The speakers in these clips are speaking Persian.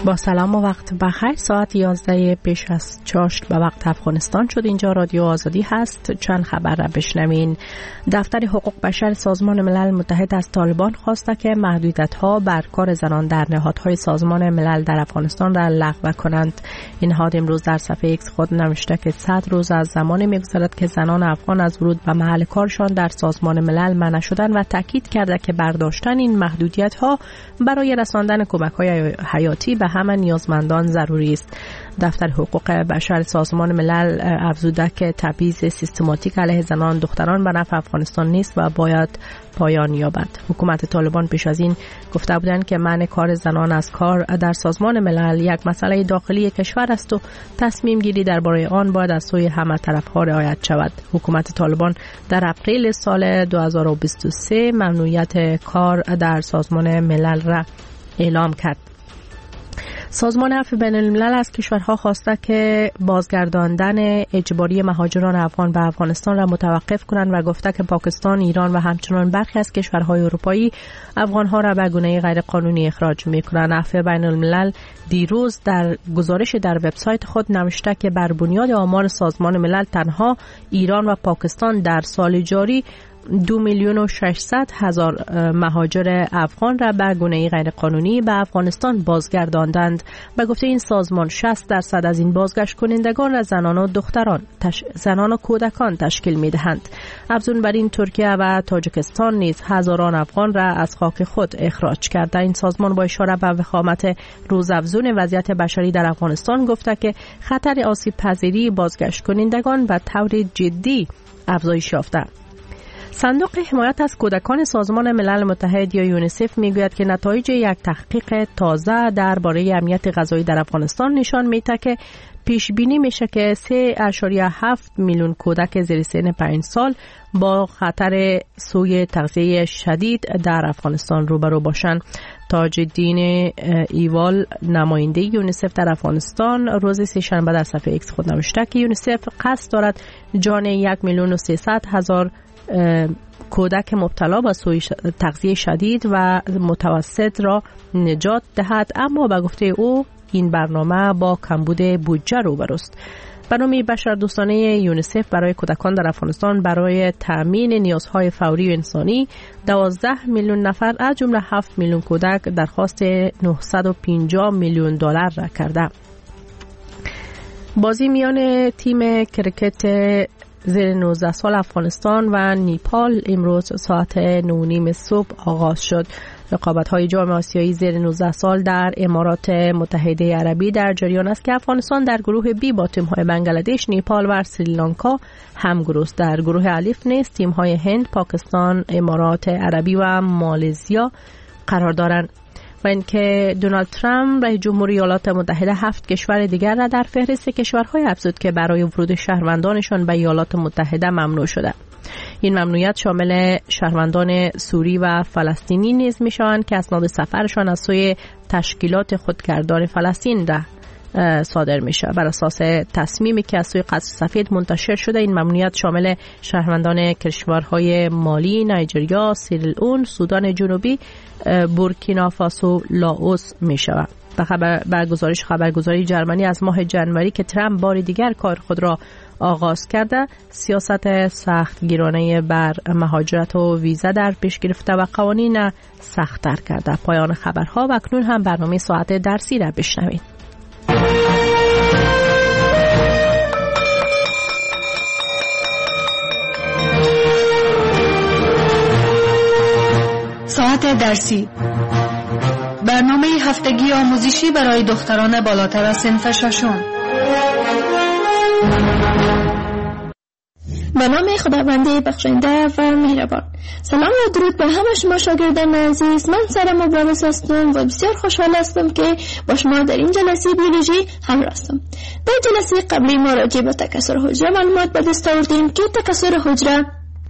با سلام و وقت بخیر. ساعت 11 پیش از چاشت به وقت افغانستان شد. اینجا رادیو آزادی هست. چند خبر را بشنوین. دفتر حقوق بشر سازمان ملل متحد از طالبان خواسته که محدودیت‌ها بر کار زنان در نهادهای سازمان ملل در افغانستان را لغو کنند. این نهاد امروز در صفحه ایکس خود نوشته که 100 روز از زمانی می‌گذرد که زنان افغان از ورود به محل کارشان در سازمان ملل منع شدند و تاکید کرده که برداشتن این محدودیت‌ها برای رساندن کمک‌های حیاتی به همه نیازمندان ضروری است. دفتر حقوق بشر سازمان ملل افزوده که تبعیض سیستماتیک علیه زنان دختران به نفع افغانستان نیست و باید پایان یابد. حکومت طالبان پیش از این گفته بودند که منع کار زنان از کار در سازمان ملل یک مسئله داخلی کشور است و تصمیم گیری درباره آن باید از سوی همه طرف‌ها رعایت شود. حکومت طالبان در اپریل سال 2023 ممنوعیت کار در سازمان ملل را اعلام کرد. سازمان عفو بین الملل از کشورها خواسته که بازگرداندن اجباری مهاجران افغان به افغانستان را متوقف کنند و گفته که پاکستان، ایران و همچنین برخی از کشورهای اروپایی افغانها را به گونه غیر قانونی اخراج می‌کنند. عفو بین الملل دیروز در گزارش در وبسایت خود نوشته که بر بنیاد آمار سازمان ملل تنها ایران و پاکستان در سال جاری 2,600,000 مهاجر افغان را به گونه غیر قانونی به افغانستان بازگرداندند. به گفته این سازمان 60% از این بازگشت کنندگان را زنان و دختران، زنان و کودکان تشکیل می دهند. افزون بر این ترکیه و تاجیکستان نیز هزاران افغان را از خاک خود اخراج کرده. این سازمان با اشاره به وخامت روزافزون وضعیت بشری در افغانستان گفته که خطر آسیب پذیری بازگشت کنندگان به طور جدی افزایش یافته. صندوق حمایت از کودکان سازمان ملل متحد یا یونیسف میگوید که نتایج یک تحقیق تازه درباره امنیت غذایی در افغانستان نشان میده که پیش بینی میشه که 3.7 میلیون کودک زیر سن 5 سال با خطر سوء تغذیه شدید در افغانستان روبرو باشند. تاج الدین ایوال نماینده یونیسف در افغانستان روز سه‌شنبه در صفحه ایکس خود نوشته که یونیسف قصد دارد جان 1,300,000 کودک مبتلا به سوء تغذیه شدید و متوسط را نجات دهد، اما به گفته او این برنامه با کمبود بودجه روبروست. برنامه بشردوستانه یونیسف برای کودکان در افغانستان برای تامین نیازهای فوری و انسانی 12 میلیون نفر از جمله 7 میلیون کودک درخواست 950 میلیون دلار را کرده. بازی میان تیم کرکت زیر 19 سال افغانستان و نیپال امروز ساعت 9:30 صبح آغاز شد. رقابت‌های جام آسیایی زیر 19 سال در امارات متحده عربی در جریان است که افغانستان در گروه بی با تیم‌های بنگلادش، نیپال و سریلانکا همگروه است. در گروه الف نیز تیم‌های هند، پاکستان، امارات عربی و مالزیا قرار دارند. و اینکه دونالد ترامپ رئیس جمهور ایالات متحده 7 کشور دیگر را در فهرست کشورهای افزود که برای ورود شهروندانشان به ایالات متحده ممنوع شده. این ممنوعیت شامل شهروندان سوری و فلسطینی نیز میشوند که اسناد سفرشان از سوی تشکیلات خودکردان فلسطین را صادر میشه. بر اساس تصمیمی که از سوی قصر سفید منتشر شده، این ممنوعیت شامل شهروندان کشورهای مالی، نایجریا، سیرالئون، سودان جنوبی، بورکینافاسو، لاوس میشود. به گزارش خبرگزاری جرمنی از ماه جنوری که ترامپ بار دیگر کار خود را آغاز کرده، سیاست سخت گیرانه بر مهاجرت و ویزا در پیش گرفته و قوانین سخت‌تر کرده. پایان خبرها و اکنون هم برنامه ساعت درسی را بشنوید. ساعت درسی، برنامه هفتگی آموزشی برای دختران بالاتر از صنف ششم. به نام خداوند بخشنده و مهربان. سلام و درود به همه شما شاگردان عزیز. من سارا مبارز هستم و بسیار خوشحال هستم که با شما در این جلسه بیولوژی همراه هستم. در جلسه قبلی ما راجع به تکثر حجره معلومات به دست آوردیم که تکثر حجره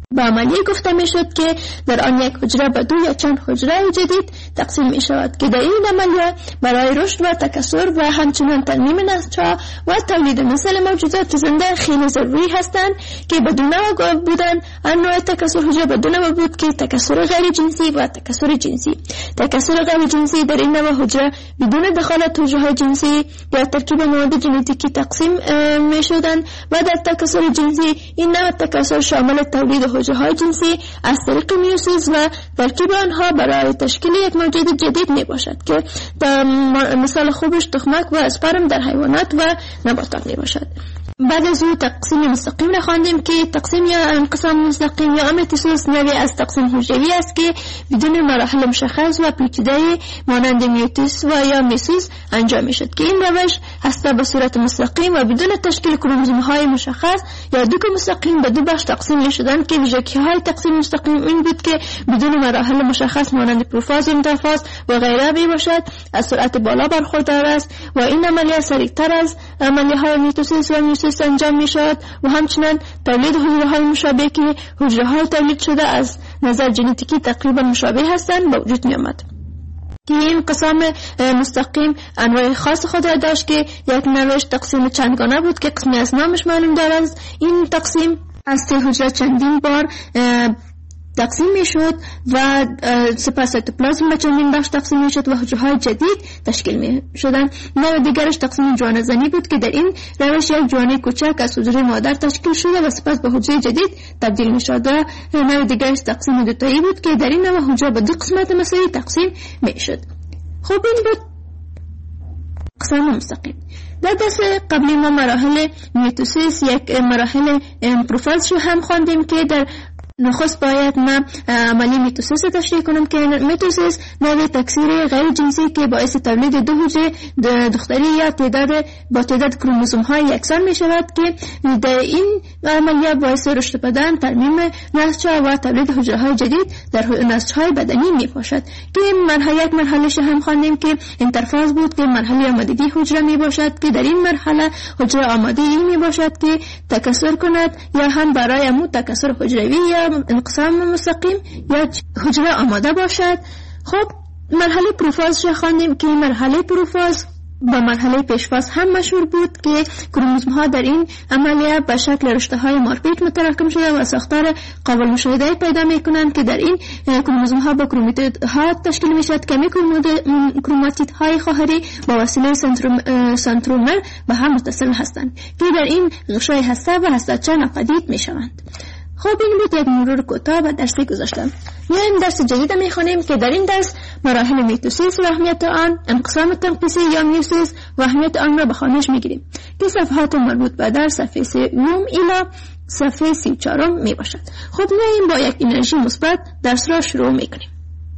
با عملیه گفته می شد که در آن یک حجره به 2 یا چند حجره جدید تقسیم می شود که در این عملیه برای رشد و تکثر و همچنین ترمیم نسل‌ها و تولید نسل موجودات زنده خیلی ضروری هستند که بدون بودن انواع تکثر حجره بدون بود که تکثر غیر جنسی و تکثر جنسی. تکثر غیر جنسی در این نوع حجره بدون دخالت حجره جنسی یا ترکیب مواد ژنتیکی تقسیم می شدند و در تکثر جنسی این نوع تکثر شامل تولید حجره جنسی از طریق میوسیس و ترکیب آنها برای تشکیل یک موجود جدید می باشد که مثال خوبش تخمک و اسپرم در حیوانات و نباتات می باشد. بعد از او تقسیم مستقیم را خواندیم که تقسیم یا انقسام مستقیم یا میتوسیس نوعی از تقسیم حجروی است که بدون مراحل مشخص و پیچیده مانند میوسیس و یا میسیس انجام می شد که این روش هسته به صورت مستقیم و بدون تشکیل کروموزوم های مشخص یا دو مستقیم به 2 بخش تقسیم می شدند که ویژگی های تقسیم مستقیم این بود که بدون مراحل مشخص مانند پروفاز و اینترفاز و غیره می باشد، از سرعت بالا برخوردار است و این عملیه سریعتر از عملیه های میتوسیس و میوسیس انجام می شود و همچنین تولید حجره های مشابه که حجره های تولید شده از نظر ژنتیکی تقریبا مشابه هستند به وجود می آمد. که این انقسام مستقیم انواع خاص خود را داشت که یک نوعش تقسیم چندگانه بود که قسمی از نامش معلوم دارد. این تقسیم از 3 حجره چندین بار تقسیم می شد و سپس سیتوپلازم به چندین بخش تقسیم می شد و حجره های جدید تشکیل می شدند. نوع دیگرش تقسیم جوانه زنی بود که در این روش یک جوانه کوچک از حجره مادر تشکیل شده و سپس به حجره جدید تبدیل می شد. نوع دیگرش تقسیم دوتایی بود که در این نوع حجره به 2 قسمت مساوی تقسیم می شد. خب این بود اقسام مستقیم. در درس قبلی ما مراحل میتوسیس یک مراحل پروفاز رو هم خواندیم که در نخست باید من عملی میتوسیس تشریح کنم که میتوسیس نوع تکثیر غیر جنسی که باعث تولید 2 حجره دختری یا با تعداد کروموزوم های یکسان می شود که در این عملیه باعث رشد بدن، ترمیم نسل‌ها و تولید حجره های جدید در نسل‌های بدنی می باشد که یک مرحله هم خواندیم که اینترفاز بود که مرحله آمادگی حجره می باشد که در این مرحله حجره آماده این می باشد که تکثر کند یا هم برای امو تکثر حجروی یا انقسام مستقیم یا حجره آماده باشد. خب مرحله پروفاز را خواندیم که مرحله پروفاز با مرحله پیشفاز هم مشهور بود که کروموزوم ها در این عملیه به شکل رشته های مارپیچ متراکم شده و ساختار قابل مشاهده پیدا می کنند که در این کروموزوم ها با کروماتید ها تشکیل می شود. کمی کروماتید های خواهری با وسیله سنترومر به هم متصل هستند که در این غشای هسته و هسته‌چه ناپدید می شوند. خب این بود یک مرور کوتاه و درسی گذاشتم. این درس جدید میخونیم که در این درس مراحل میتوسیس و اهمیت آن، انقسام تنقیصی یا میوسیس و اهمیت آن را به خوانش میگیریم که صفحات مربوط به در صفحه 3 الی صفحه 34 می باشد. خب میایم با یک انرژی مثبت درس را شروع میکنیم.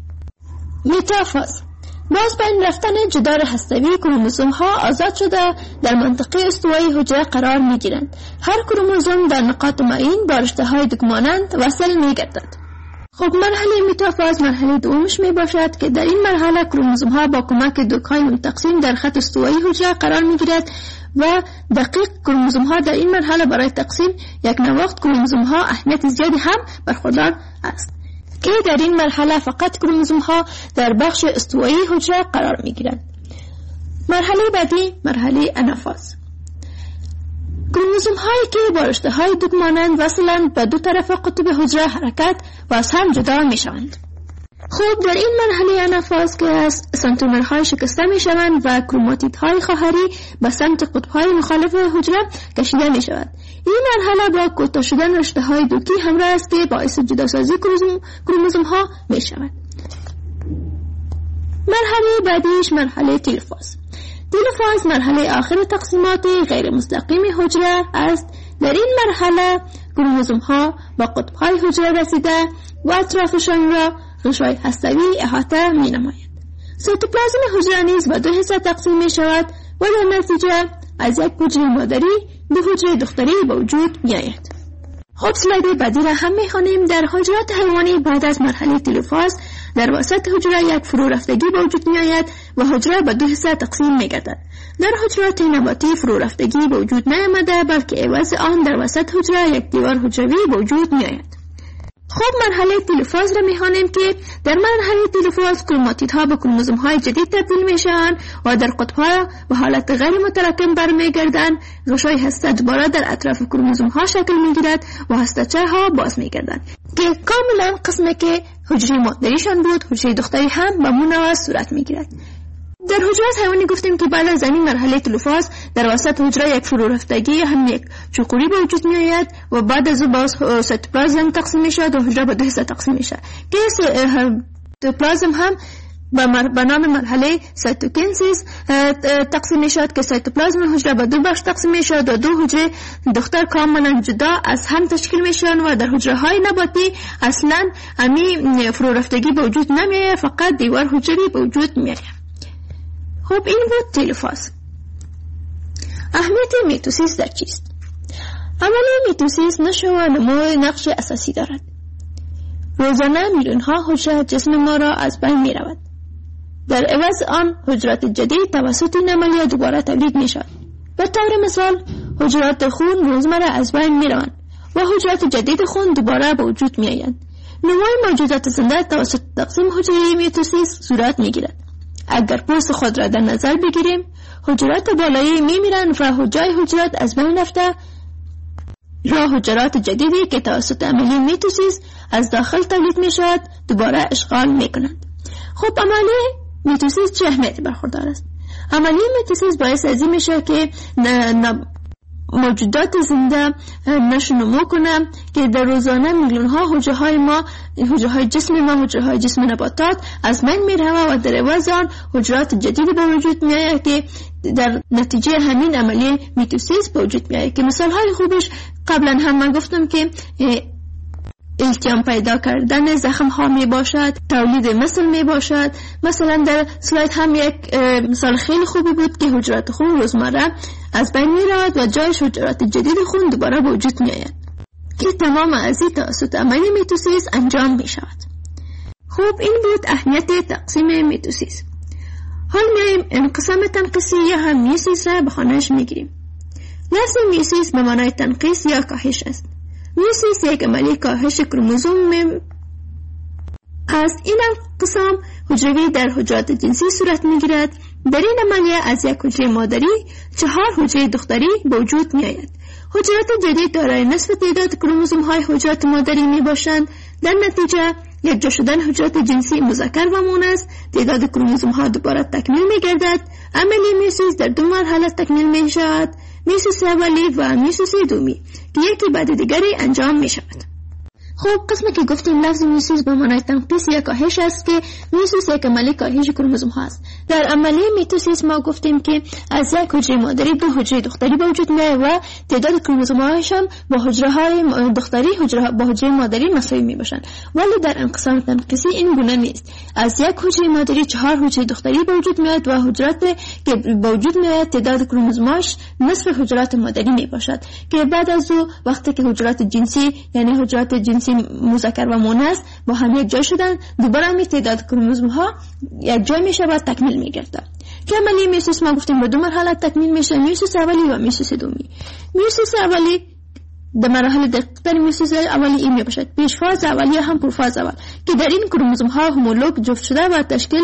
میتافاز باز به این رفتن جدار هسته‌ای کروموزوم ها آزاد شده در منطقه استوایی حجره قرار می گیرند. هر کروموزوم در نقاط معین با رشته های دکمانند وصل می گردد. خب مرحله میتافاز مرحله دومش می باشد که در این مرحله کروموزوم ها با کمک دوک‌های منتقسیم در خط استوایی حجره قرار می گیرد و دقیق کروموزوم ها در این مرحله برای تقسیم یک نواخت کروموزوم ها اهمیت زیادی هم برخوردار است که در این مرحله فقط کروموزوم ها در بخش استوایی حجره قرار می گیرند. مرحله بعدی مرحله انافاز. کروموزوم هایی که با رشته های دکمانند وصلند به 2 طرف قطب حجره حرکت و از هم جدا می شوند. خب در این مرحله انافاز که از سنترومرهای شکسته می شوند و کروماتیدهای خواهری به سمت قطبهای مخالف حجره کشیده می شود. این مرحله با کوتاه شدن رشته های دوکی همراه است که باعث جداسازی کروموزوم ها می شود. مرحله بعدیش مرحله تلفاز. تلفاز مرحله آخر تقسیمات غیر مستقیم حجره است. در این مرحله کروموزوم ها با قطبهای حجره رسیده و اطرافشان را غشای هسته‌ای احاطه می نماید. سیتوپلازم حجره نیز به 2 حصه تقسیم می شود و در نتیجه از یک حجره مادری 2 حجره دختری به وجود می آید. خب سلاید بعدی را هم می خوانیم. در حجرات حیوانی بعد از مرحله تلفاز در وسط حجره یک فرو رفتگی به وجود می آید و حجره به 2 حصه تقسیم می گردد. در حجرات نباتی فرو رفتگی به وجود نیامده بلکه عوض آن در وسط حجره یک دیوار حجروی به وجود می آید. خب مرحله تلوفاز را می‌خوانیم که در مرحله تلوفاز کروماتیدها به کروموزوم‌های جدید تبدیل میشن و در قطب‌ها به حالت غیر متراکم برمیگردند. غشای هسته دوباره در اطراف کروموزوم‌ها شکل میگیرد و هسته‌چه‌ها باز میگردند که کاملا قسمی که حجره مادریشان بود حجره دختری هم به مونوع صورت میگیرد. در حجرات حیوانی گفتیم که بعد از این مرحله تلوفاز در وسط حجره یک فرو رفتگی هم یک چوقوری به وجود می آید و بعد از او باز سایتوپلازم تقسیم می شود و حجره به 2 حصه تقسیم می شود که سایتوپلازم هم به نام مرحله سایتوکینسیس تقسیم می شود که سایتوپلازم حجره به 2 بخش تقسیم می شود و 2 حجره دختر کاملا جدا از هم تشکیل می شوند و در حجره های نباتی اصلا همی فرو رفتگی به وجود نمی آید، فقط دیوار حجری به وجود می آید. خب این بود تلوفاز. اهمیت میتوسیس در چیست؟ عملیه میتوسیس نشو و نمو نقش اساسی دارد. روزانه میلیون ها حجره جسم ما را از بین می رود. در عوض آن حجرات جدید توسط این عملیه دوباره تولید می شود. به طور مثال حجرات خون روزمره از بین می روند و حجرات جدید خون دوباره به وجود می آیند. نموی موجودات زنده توسط تقسیم حجره میتوسیس صورت می گیرد. اگر پوست خود را در نظر بگیریم حجرات بالایی می میرن و جای حجرات از بین رفته را حجرات جدیدی که توسط عملیه میتوسیس از داخل تولید می شود دوباره اشغال می کنند. خب عملیه میتوسیس چه اهمیتی برخوردار است؟ عملیه میتوسیس باعث از این میشه که موجودات زنده نشو کنه که در روزانه میلیون ها حجره های ما، حجره های جسم ما، حجره های جسم نباتات از بین میره و در عوض آن حجرات جدید به وجود میآید که در نتیجه همین عملیه میتوسیس به وجود میآید که مثال های خوبش قبلا هم من گفتم که التیام پیدا کردن زخم ها می باشد، تولید مثل می باشد. مثلا در سلاید هم یک مثال خیلی خوبی بود که حجرات خون روزمره از بین می رود و جایش حجرات جدید خون دوباره به وجود می آید که تمام از این توسط عملیه میتوسیس انجام می شود. خوب این بود اهمیت تقسیم میتوسیس. حال میایم انقسام تنقیسی یا هم میوسیس را به خانهش میگیریم. لفظ میوسیس به معنای تنقیس یا کاهش است. میوسیس یک عملیه کاهش کروموزوم از این انقسام حجروی در حجرات جنسی صورت میگیرد. در این عملیه از یک حجره مادری 4 حجره دختری به وجود می آید. حجرات جدید دارای نصف تعداد کروموزوم های حجرات مادری می باشند. در نتیجه یک جا شدن حجرات جنسی مذکر و مؤنث تعداد کروموزوم ها دوباره تکمیل می گردد. عملیه میوسیس در 2 مرحله تکمیل می شود، میوسیس اولی و میوسیس دومی که یکی بعد دیگری انجام می شود. خب قسمی که گفتیم لفظ میوسیس به معنای تنقیس یا کاهش است که میوسیس یک عملیه کاهش کروموزوم هاست. در عملیه میتوسیس ما گفتیم که از یک حجره مادری 2 حجره دختری به وجود میاد و تعداد کروموزوم هایش هم با حجره های دختری با حجره مادری مساوی می باشند. ولی در انقسام تنقیسی این گونه نیست. از یک حجره مادری 4 حجره دختری به وجود میاد و حجرات که به وجود میاد تعداد کروموزوماش نصف حجرات مادری می باشد که بعد از او وقتی که حجرات جنسی یعنی حجرات جنسی مذکر و مؤنث با هم یک جا شدن دوباره می تعداد کروموزوم ها یک جای می شود تکمیل می گردد. که عملیه میوسیس ما گفتیم به 2 مرحله تکمیل میشه، میوسیس اولی و میوسیس دومی. میوسیس اولی در مراحل دقیق‌تر میوسیس اولی این می باشد پیش فاز اولی هم پرفاز اول که در این کروموزوم ها همولوگ جفت شده و تشکیل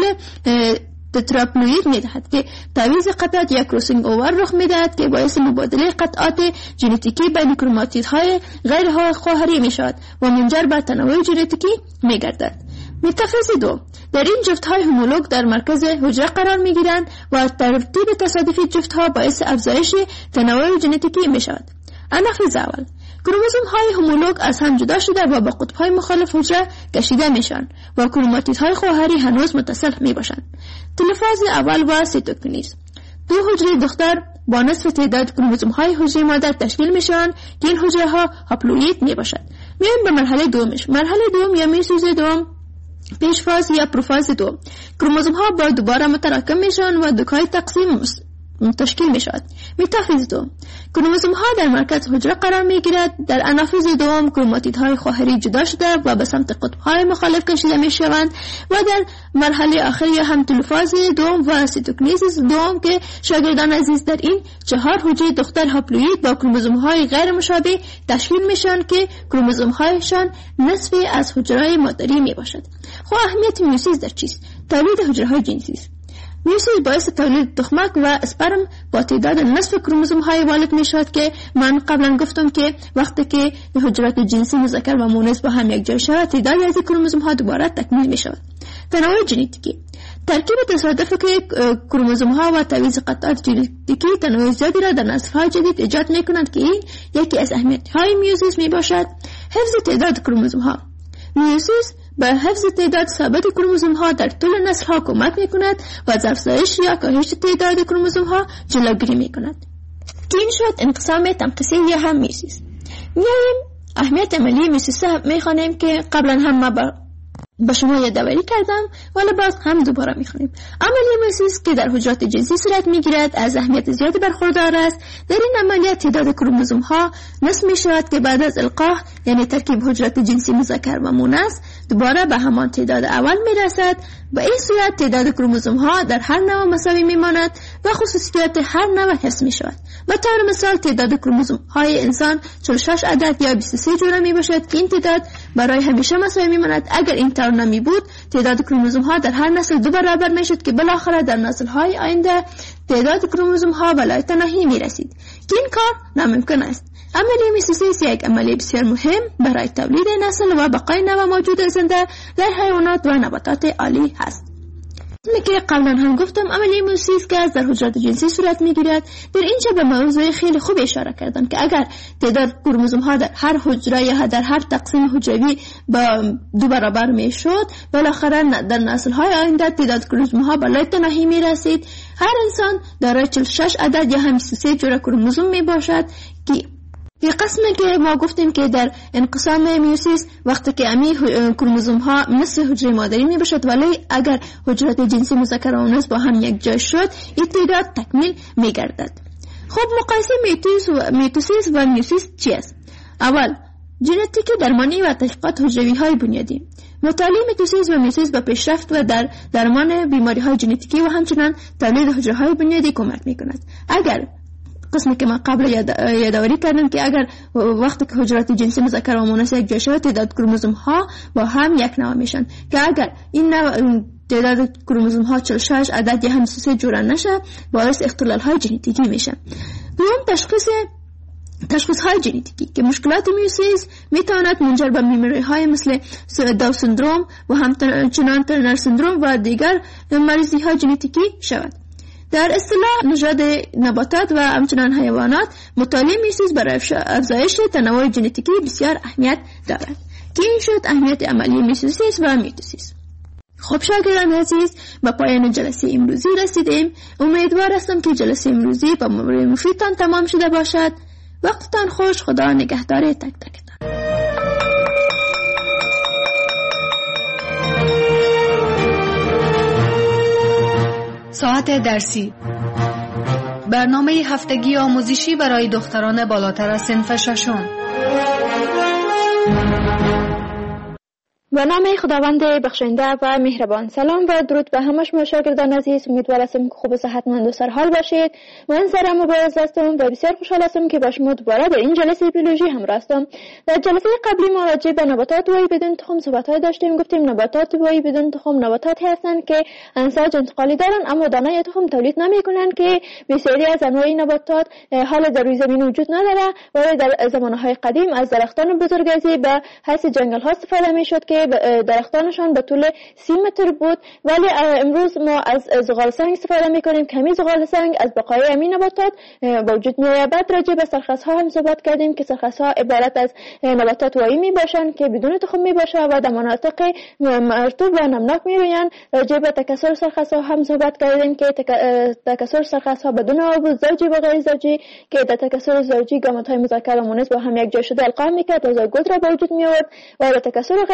تتراپلوید می دهد که تعویض قطعات یا کروسینگ اوور رخ می دهد که باعث مبادله قطعات ژنتیکی بین کروماتیدهای غیر خواهری می شود و منجر به تنوع ژنتیکی می گردد. متافیز 2 در این جفت‌های همولوگ در مرکز حجره قرار می‌گیرند و ترتیب تصادفی جفت‌ها باعث افزایش تنوع ژنتیکی می‌شود. انافیز اول کروموزوم‌های همولوگ از هم جدا شده و با قطب‌های مخالف حجره کشیده میشن و کروماتیدهای خواهری هنوز متصل میباشند. تلفاز اول و سیتوکینیز 2 حجره دختر با نصف تعداد کروموزوم‌های حجره مادر تشکیل میشن که این حجره‌ها هاپلوئید میباشند. میایم به مرحله دومش. مرحله دوم یا میوسیس دوم پیش فاز یا پروفاز 2 کروموزوم ها با دوباره متراکم میشن و دوکای تقسیم تشکیل می شود. میتافیز دوم، کروموزوم ها در مرکز حجره قرار می گیرد. در انافیز دوم کروماتید های خواهری جدا شده و به سمت قطب های مخالف کشیده می شوند و در مرحله آخری هم تلوفاز دوم و سیتوکنیزیس دوم که شاگردان عزیز در این 4 حجره دختر هاپلوئید با کروموزوم های غیر مشابه تشکیل می شوند که کروموزوم هایشان نصفی از حجره مادری می باشد. خب اهمیت میوسیس در چیست؟ تولید حجره های جنسی است. میوسیس باعث تولید تخمک و اسپرم با تعداد نصف کروموزوم های والد می شود که من قبلا گفتم که وقتی که حجرات جنسی مذکر و مؤنث با هم یک جای شود تعدادی از کروموزوم ها دوباره تکمیل می شود. تنوع ژنتیکی، ترکیب تصادفی که کروموزوم ها و تعویض قطعات ژنتیکی تنوع زیادی را در نسل های جدید ایجاد می کنند که این یکی از اهمیت های میوسیس می باشد. حفظ تعداد کروموزوم ها، میوسیس به حفظ تعداد ثابت کروموزوم ها در طول نسل ها کمک می کند و از افزایش یا کاهش تعداد کروموزوم ها جلوگیری می کند. که این شد انقسام تنقیصی یا هم میوسیس. میایم اهمیت عملی میوسیس می خوانیم که قبلا هم ما با شما یادآوری کردم ولی باز هم دوباره میخونیم. عملیه میوسیس که در حجرات جنسی صورت میگیرد از اهمیت زیادی برخوردار است. در این عملیات تعداد کروموزوم ها نصف می شود که بعد از القاح یعنی ترکیب حجرات جنسی مذکر و مؤنث دوباره به همان تعداد اول میرسد. به این صورت تعداد کروموزوم ها در هر نوع مساوی میماند و خصوصیات هر نوع حفظ می شود. به طور مثال تعداد کروموزوم های انسان 46 عدد یا 23 جوره می باشد که این تعداد برای همیشه مساوی میماند. اگر این طور نمی بود تعداد کروموزوم ها در هر نسل 2 برابر می شد که بالاخره در نسل های آینده تعداد کروموزوم ها بالای تناهی می رسید که این کار ناممکن است. عملیه میوسیس یک عملیه بسیار مهم برای تولید نسل و بقای نوع موجود زنده در حیوانات و نباتات عالی هست. که قبلا هم گفتم عملیه میوسیس که در حجرات جنسی صورت میگیرد. در اینجا به موضوع خیلی خوب اشاره کردن که اگر تعداد کروموزوم ها در هر حجره یا در هر تقسیم حجروی با 2 برابر میشد بالاخره در نسل های آینده تعداد کروموزوم ها بالای تناهی میرسید. هر انسان دارای 46 عدد یا 23 جوره کروموزوم می باشد که یه قسمی که ما گفتیم که در انقسام میوسیس وقتی که امی کروموزوم ها نصف حجره مادری می باشد ولی اگر حجرات جنسی مذکر و مؤنث با هم یک جای شد این تعداد تکمیل می گردد. خب مقایسه میتوسیس و میوسیس چی است؟ اول ژنتیک درمانی و تحقیقات حجروی های بنیادی. مطالعه میتوسیس و میوسیس به پیشرفت و در درمان بیماری های ژنتیکی و همچنین تولید حجره های بنیادی کمک می کند. اگر قسمی که من قبل یادآوری کردم که اگر وقتی که حجرات جنسی مذکر و مؤنث یک جای شود تعداد کروموزوم ها با هم یک نوع میشن که اگر این نوع تعداد کروموزوم ها 46 عدد یا 23 جوره نشه باعث اختلال های ژنتیکی میشه. دوم تشخیص های ژنتیکی که مشکلات میوسیس میتواند منجر به بیماری های مثل داون سندروم و همچنان ترنر سندروم و دیگر مریضی های ژنتیکی شود. در اصطلاح نژاد نباتات و همچنان حیوانات مطالعه میوسیس برای افزایش تنوع ژنتیکی بسیار اهمیت دارد که این شد اهمیت عملی میوسیس و میتوسیس. خب شاگردان عزیز به پایان جلسه امروزی رسیدیم. امیدوار هستم که جلسه امروزی با موضوع مفیدتان تمام شده باشد. وقتتان خوش. خدا نگهدار تک تکتان. ساعت درسی، برنامه هفتگی آموزشی برای دختران بالاتر از صنف ششم. به نام خداوند بخشنده و مهربان. سلام و درود به همه شما شاگردان عزیز. امیدوار هستم که خوب و صحتمند و سرحال باشید. من سرم مبارز هستم و بسیار خوشحال هستم که با شما دوباره در این جلسه بیولوژی همراه هستم. در جلسه قبلی ما راجع به نباتات وایی بدون تخم صحبت داشتیم. گفتیم نباتات وایی بدون تخم نباتاتی هستند که انساج انتقالی دارن اما دانه تخم تولید نمیکنن که بسیاری از انواع نباتات حال در روی زمین وجود نداره. ولی در زمانهای قدیم از درختان بزرگسالی به حیث جنگل ها استفاده میشد که درختانشان به طول 30 متر بود. ولی امروز ما از زغال سنگ استفاده میکنیم. کمی زغال سنگ از بقای امین نباتات به وجود میاد. بعد راجع به سرخس ها هم صحبت کردیم که سرخس ها عبارت از نباتات وایی میباشند که بدون تخم میباشه و در مناطق مرطوب و نمناک میرویند. راجع به تکثر سرخس ها هم صحبت کردیم که تکثر سرخس ها بدون آب زوجی و غیر زوجی که در تکثر زوجی گامت های مذکر و مؤنث با هم یک جای شده القا میکرد و زایگوت را به وجود میآورد و در تکثر غیر زوجی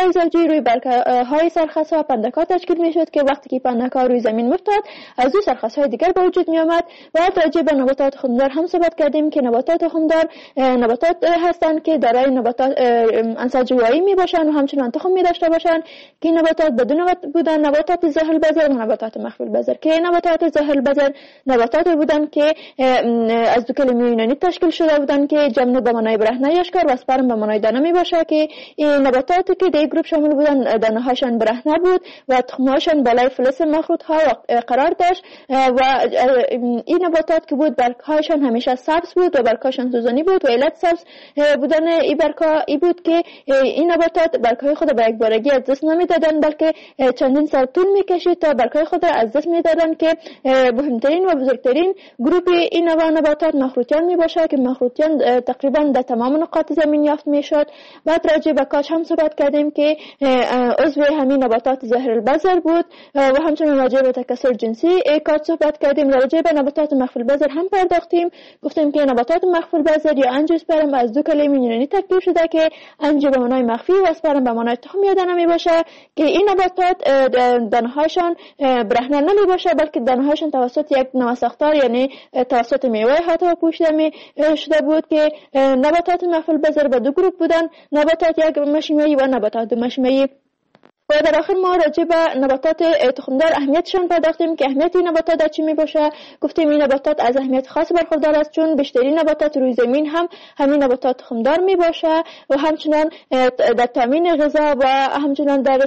روی برگ‌های سرخس‌ها پندک‌ها تشکیل می‌شد که وقتی که پندک‌ها روی زمین می‌افتاد از او سرخس‌های دیگر به وجود می‌آمد. و راجع به نباتات تخمدار هم صحبت کردیم که نباتات تخمدار نباتات هستند که دارای نباتات عنصر جوایی میباشند و همچنان تخم می‌داشته باشند که نباتات بدون بودن نباتات ظاهر البذر و نباتات مخفی البذر که نباتات ظاهر البذر نباتات بودند که از دو کلمه یونانی تشکیل شده بودند که جمع به معنای برهنه اشکار و اسپرم به معنای دانه میباشه که این نباتاتی که در گروه شامل بودند دانه‌هاشان برهنه بود و تخم‌هاشان بالای فلز مخروط‌ها قرار داشت و این نباتات که بود برگ‌هایشان همیشه سبز بود و برگ‌هاشان سوزنی بود و علت سبز بودن این برگ‌ها این بود که این نباتات برگ‌های خود به یک بارگی از دست نمی‌دادند بلکه چندین سال طول می‌کشید تا برگ‌های خود از دست می‌دادند که مهمترین و بزرگترین گروه این نوع نباتات مخروطیان میباشه که مخروطیان تقریبا در تمام نقاط زمین یافت میشد. بعد راجع به کاج هم صحبت کردیم که عضو همین نباتات ظاهر البذر بود و همچنین راجع به تکثر جنسی کاج صحبت کردیم. راجع به نباتات مخفی البذر هم پرداختیم، گفتیم که نباتات مخفی البذر یا انژیوسپرم از دو کلمه یونانی ترکیب شده که انژیو به معنای مخفی و اسپرم به معنای تخم یا دانه میباشه که این نباتات دانه‌هاشان برهنه نمیباشه بلکه دانه‌هاشان توسط یک نوساختار یعنی توسط میوه حتی پوشیده شده بود که نباتات مخفی البذر به دو گروه بودن، نباتات یک مشیمه‌ای و نباتات دو مشیمه‌ای. و در آخر ما راجع به نباتات تخمدار اهمیتشان پرداختیم که اهمیت این نباتات در چی می باشه. گفتیم این نباتات از اهمیت خاص برخوردار است چون بیشترین نباتات روی زمین هم همین نباتات تخمدار می باشه و همچنان در تامین غذا و همچنان در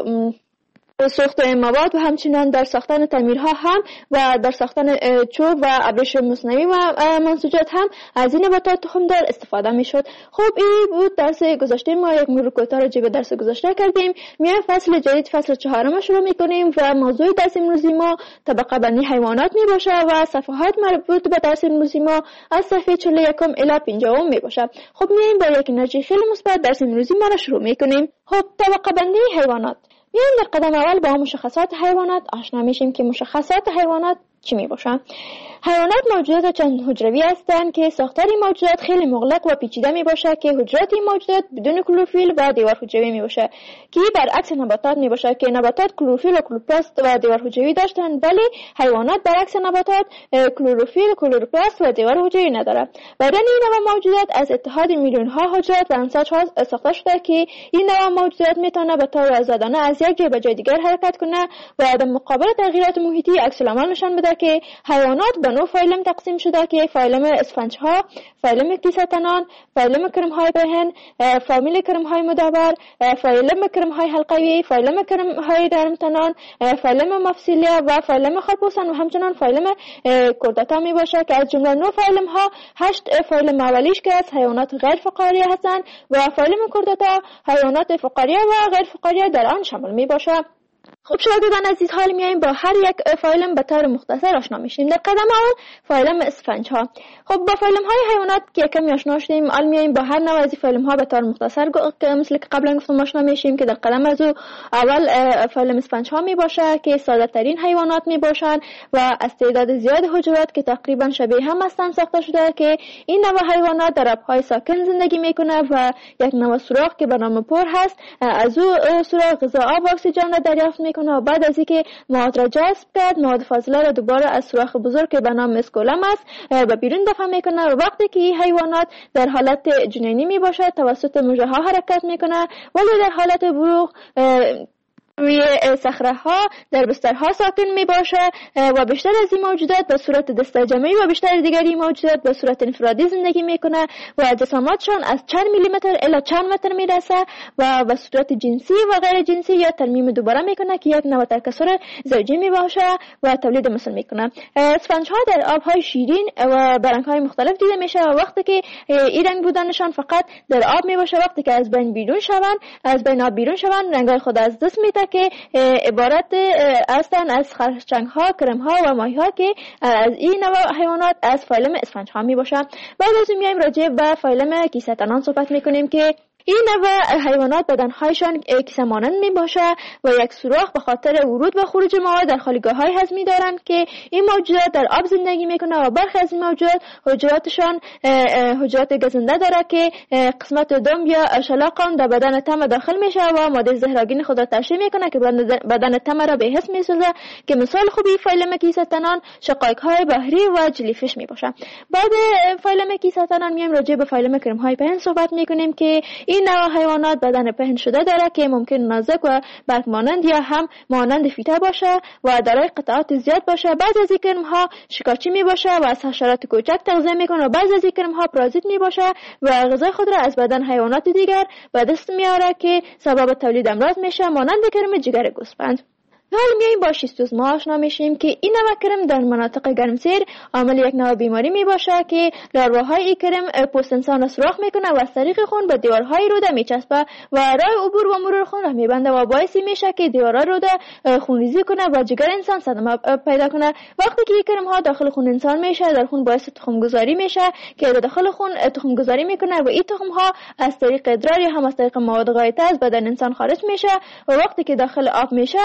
ساخت مواد و همچنان در ساختن تعمیرها هم و در ساختن چوب و ابریش مصنوعی و منسوجات هم از این نباتات تخمدار استفاده میشد. خب این بود درس گذشته ما، یک مرور کوتاه راجع به درس گذشته کردیم. میایم فصل جدید، فصل 4 شروع میکنیم و موضوع درس امروزی ما طبقه بندی حیوانات میباشه و صفحات مربوط به درس امروزی ما از صفحه 41 الی 50 میباشه. خب میایم با یک انرژی خیلی مثبت درس امروزی ما را شروع میکنیم. خب طبقه بندی حیوانات. میایم در قدم اول با مشخصات حیوانات آشنا میشیم که مشخصات حیوانات چی می باشن؟ حیوانات موجودات چند حجروی هستند که ساختار این موجودات خیلی مغلق و پیچیده می باشه که حجرات این موجودات بدون کلروفیل و دیوار حجروی می باشه که برعکس نباتات می باشه که نباتات کلروفیل و کلوروپلاست و دیوار حجروی داشتن، ولی حیوانات برعکس نباتات کلروفیل، کلوروپلاست و دیوار حجروی نداره. بدن این نوع موجودات از اتحاد میلیون ها حجرات و انساج‌ها ساخته شده که این نوع موجودات میتونه به طور آزادانه از یک جای به جای دیگر حرکت کنه و در مقابل تغییرات محیطی عکس العمل نشان بده که حیوانات به نوع فایلم تقسیم شده که فایلم اسفنج‌ها، فایلم کیسه‌تنان، فایلم کرم‌های بهن، فامیل کرم‌های مدور، فایلم کرم‌های حلقوی، فایلم کرم‌های درمتنان، فایلم مفصلیه و فایلم خرپوسن و همچنان فایلم کرداتا می باشه که از جمله نوع فایلم‌ها 8 فایلم اولیش که از حیوانات غیر فقاریه هستند و فایلم کرداتا حیوانات فقاریه و غیر فقاریه در آن شامل می باشه. خب شاگردان عزیز، حال میایم با هر یک فایلم به طور مختصر آشنا میشیم. در قدم اول فایلم اسفنج ها. خب با فایلم های حیوانات که کمی آشنا شدیم، حال میایم با هر نوع از فایلم ها به طور مختصر مثل که قبلا گفتم آشنا میشیم که در قدم از اول فایلم اسفنج ها می باشه که ساده ترین حیوانات می باشند و از تعداد زیاد حجرات که تقریبا شبیه هم هستند ساخته شده که این نوع حیوانات در آبهای ساکن زندگی میکنه و یک نوع سوراخ که به نام پر هست از او سوراخ غذا، آب و اکسیژن را دریافت میکنه و بعد از اینکه مواد را جذب کرد مواد فاضله را دوباره از سوراخ بزرگ که به نام مسکولم است به بیرون دفع میکنه و وقتی که این حیوانات در حالت جنینی می باشد توسط مژه ها حرکت میکنه، ولی در حالت بلوغ روی صخره‌ها در بسترها ساکن می باشه و بیشتر از این موجودات به صورت دسته جمعی و بیشتر دیگری موجودات به صورت انفرادی زندگی میکنه و جسامتشان از چند میلیمتر الی چند متر میرسه و به صورت جنسی و غیر جنسی یا ترمیم دوباره میکنه که یک نوع تکثر زوجی می باشه و تولید مثل میکنه. اسفنج‌ها در آبهای شیرین و برنگ‌های مختلف دیده میشه و وقتی که این رنگ بودنشان فقط در آب می باشه، وقتی که از بین بیرون شوند از بین آب بیرون شوند رنگ‌های خود از دست میده که عبارت هستند از خرچنگ‌ها، کرم‌ها و ماهی‌ها که از این نوع حیوانات از فایلم اسفنج‌ها میباشند. بعد از اون میایم راجع به فایلم کیسه‌تنان صحبت میکنیم که این نوع حیوانات بدنهایشان کیسه مانند می باشه و یک سوراخ به خاطر ورود و خروج مواد در خالیگاه های هضمی دارند که این موجودات در آب زندگی میکنه و برخی از این موجودات حجراتشان حجرات گزنده داره که قسمت دم یا شلاق در بدن تمه داخل میشه و ماده زهرآگین خود را ترشح میکنه که بدن تمه را به حس میسازه که مثال خوبی فیلم کیسه تنان، شقایق های بحری و جلیفیش می باشه. بعد فیلم کیسه تنان میایم راجع به فیلم کرم های پهن صحبت میکنیم که این نوع حیوانات بدن پهن شده داره که ممکن نازک و برگ مانند یا هم مانند فیته باشه و دارای قطعات زیاد باشه. بعضی از این کرم ها شکارچی می باشه و از حشرات کوچک تغذیه میکنه و بعضی از این کرم ها پارازیت می باشه و غذای خود را از بدن حیوانات دیگر به دست میاره که سبب تولید امراض میشه مانند کرم جگر گوسفند. حالا میایم با شیستوزما آشنا میشیم که این نوع کرم در مناطق گرمسیر عامل یک نوع بیماری می باشه که لارواهای این کرم پوست انسان را سوراخ میکنه و از طریق خون به دیوارهای روده میچسبه و راه عبور و مرور خون را میبنده و باعث میشه که دیوارهای روده خونریزی کنه و جگر انسان صدمه پیدا کنه. وقتی که این کرم ها داخل خون انسان میشه در خون باعث تخم گذاری میشه که در داخل خون تخم گذاری میکنه و این تخم ها از طریق ادرار یا هم از طریق مواد غایطه از بدن انسان خارج میشه و وقتی که داخل آب میشه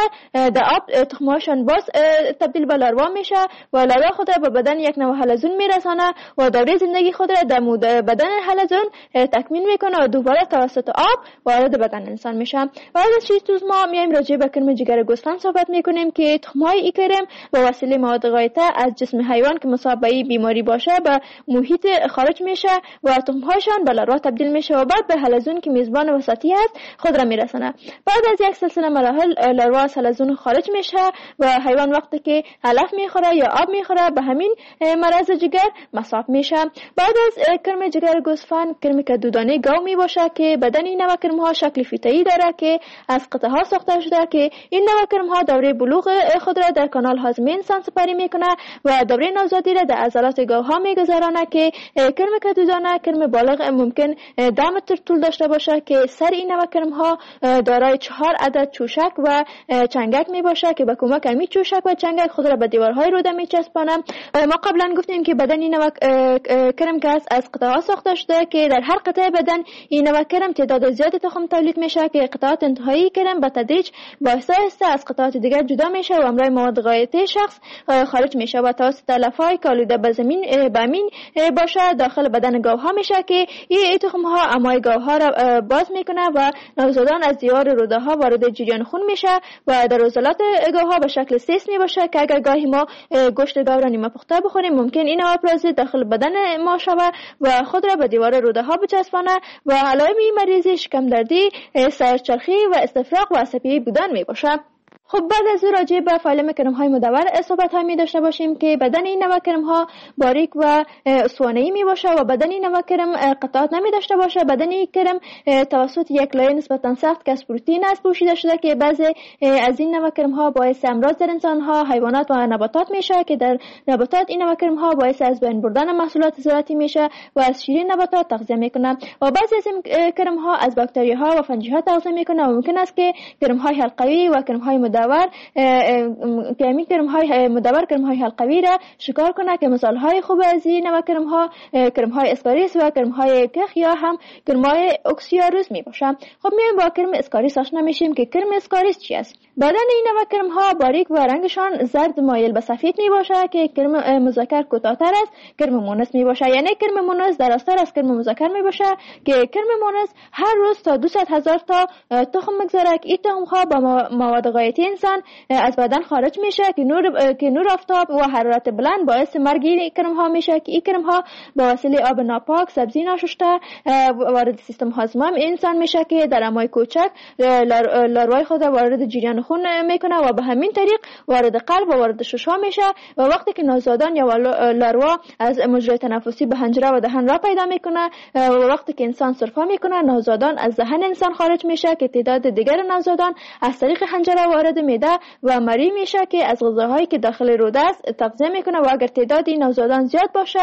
آب تخمهاشان باز تبدیل به لاروا میشه و لاروا خود را به بدن یک نوع حلزون میرسانه و دوره زندگی خود را در بدن حلزون تکمیل میکنه و دوباره توسط آب وارد بدن انسان میشه. بعد از شیستوزما میایم راجع به کرم جگر گوسفند صحبت میکنیم که تخمهای این کرم با وسیله مواد غایطه از جسم حیوان که مصاب به بیماری باشه به محیط خارج میشه و تخمهاشان به لاروا تبدیل میشه و بعد به حلزون که میزبان وسطی است خود را میرسانه. بعد از یک سلسله مراحل لاروا از حلزون خارج میشه و حیوان وقتی که علف میخوره یا آب میخوره به همین مرض جگر مصاب میشه. بعد از کرم جگر گوسفند کرم کدودانه گاو می باشه که بدن این نوع کرم ها شکل فیته‌ای داره که از قطعه ها ساخته شده که این نوع کرم ها دوره بلوغ خود را در کانال هاضمه انسان سپری میکنه و دوره نوزادی را در عضلات گاو ها میگذرانه که کرم کدودانه کرم بالغ ممکن 10 متر طول داشته باشه که سر این نوع کرم ها دارای 4 عدد چوشک و چنگک می باشه که با کمک همین چوشک و چنگک خود را به دیوارهای روده میچسبانه. ما قبلا گفتیم که بدن این نوع کرم که از قطعات ساخته شده که در هر قطعه بدن این نوع کرم تعداد زیادی تخم تولید میشه که قطعات انتهایی کرم به تدریج با آهسته از قطعات دیگر جدا میشه و همراه مواد غایطه شخص خارج میشه و توسط تلفای که آلوده به زمین بامین باشه داخل بدن گاوها میشه که این تخم ها امای گاوها را باز میکنه و نوزادان از دیوار روده ها وارد جریان خون میشه و در عضلات گاوها به شکل سیس می باشه که اگر گاهی ما گوشت گاو را نیمه پخته بخوریم ممکن این نوع پارازیت داخل بدن ما شود و خود را به دیوار روده ها بچسبانه و علائم این مریضی شکم دردی، سرچرخی و استفراغ و عصبی بودن می باشه. خب بعد از راجع به فیلم کرم های مدور صحبت های می داشته باشیم که بدن این نوع کرم ها باریک و اسطوانه‌ای می باشه و بدن این نوع کرم قطعات نمی داشته باشه. بدن این کرم توسط یک لایه نسبتا سخت که از پروتئین است پوشیده شده که بعضی از این نوع کرم ها باعث امراض در انسان ها، حیوانات و نباتات میشه که در نباتات این نوع کرم ها باعث از بین بردن محصولات زراعتی میشه و از شیرین نباتات تغذیه میکنه و بعضی از این کرم ها از باکتری ها و فنجی ها تغذیه میکنه و ممکن است که کرم های حلقوی و کرم های مدور که همین کرم های مدور کرم های حلقوی را شکار کنه که مثال های خوب از این نوع کرم های اسکاریس و کرم های کخ یا هم کرم های اکسیاروس می باشه. خب میایم با کرم اسکاریس آشنا میشیم که کرم اسکاریس چی است. بدن این نوع کرم ها باریک و رنگشان زرد مایل به سفید می باشه که کرم مذکر کوتاه‌تر است کرم مونس می باشه، یعنی کرم مونس دراستر از کرم مذکر می باشه که کرم مونس هر روز تا 200,000 تا تخم میگذاره که این تخم ها با مواد غایطی انسان از بدن خارج میشه که نور آفتاب و حرارت بلند باعث مرگ این کرم ها میشه که این کرم ها با وسیله آب ناپاک، سبزی ناشسته وارد سیستم هاضمه انسان میشه که در امای کوچک لاروای خود وارد جریان خون میکنه و به همین طریق وارد قلب و وارد ششها میشه و وقتی که نوزادان یا لاروا از مجرای تنفسی به حنجره و دهن را پیدا میکنه و وقتی که انسان سرفه میکنه نوزادان از دهن انسان خارج میشه که تعداد دیگر نوزادان از طریق حنجره وارد موارد معده و مری میشه که از غذاهایی که داخل روده است تغذیه میکنه و اگر تعداد نوزادان زیاد باشه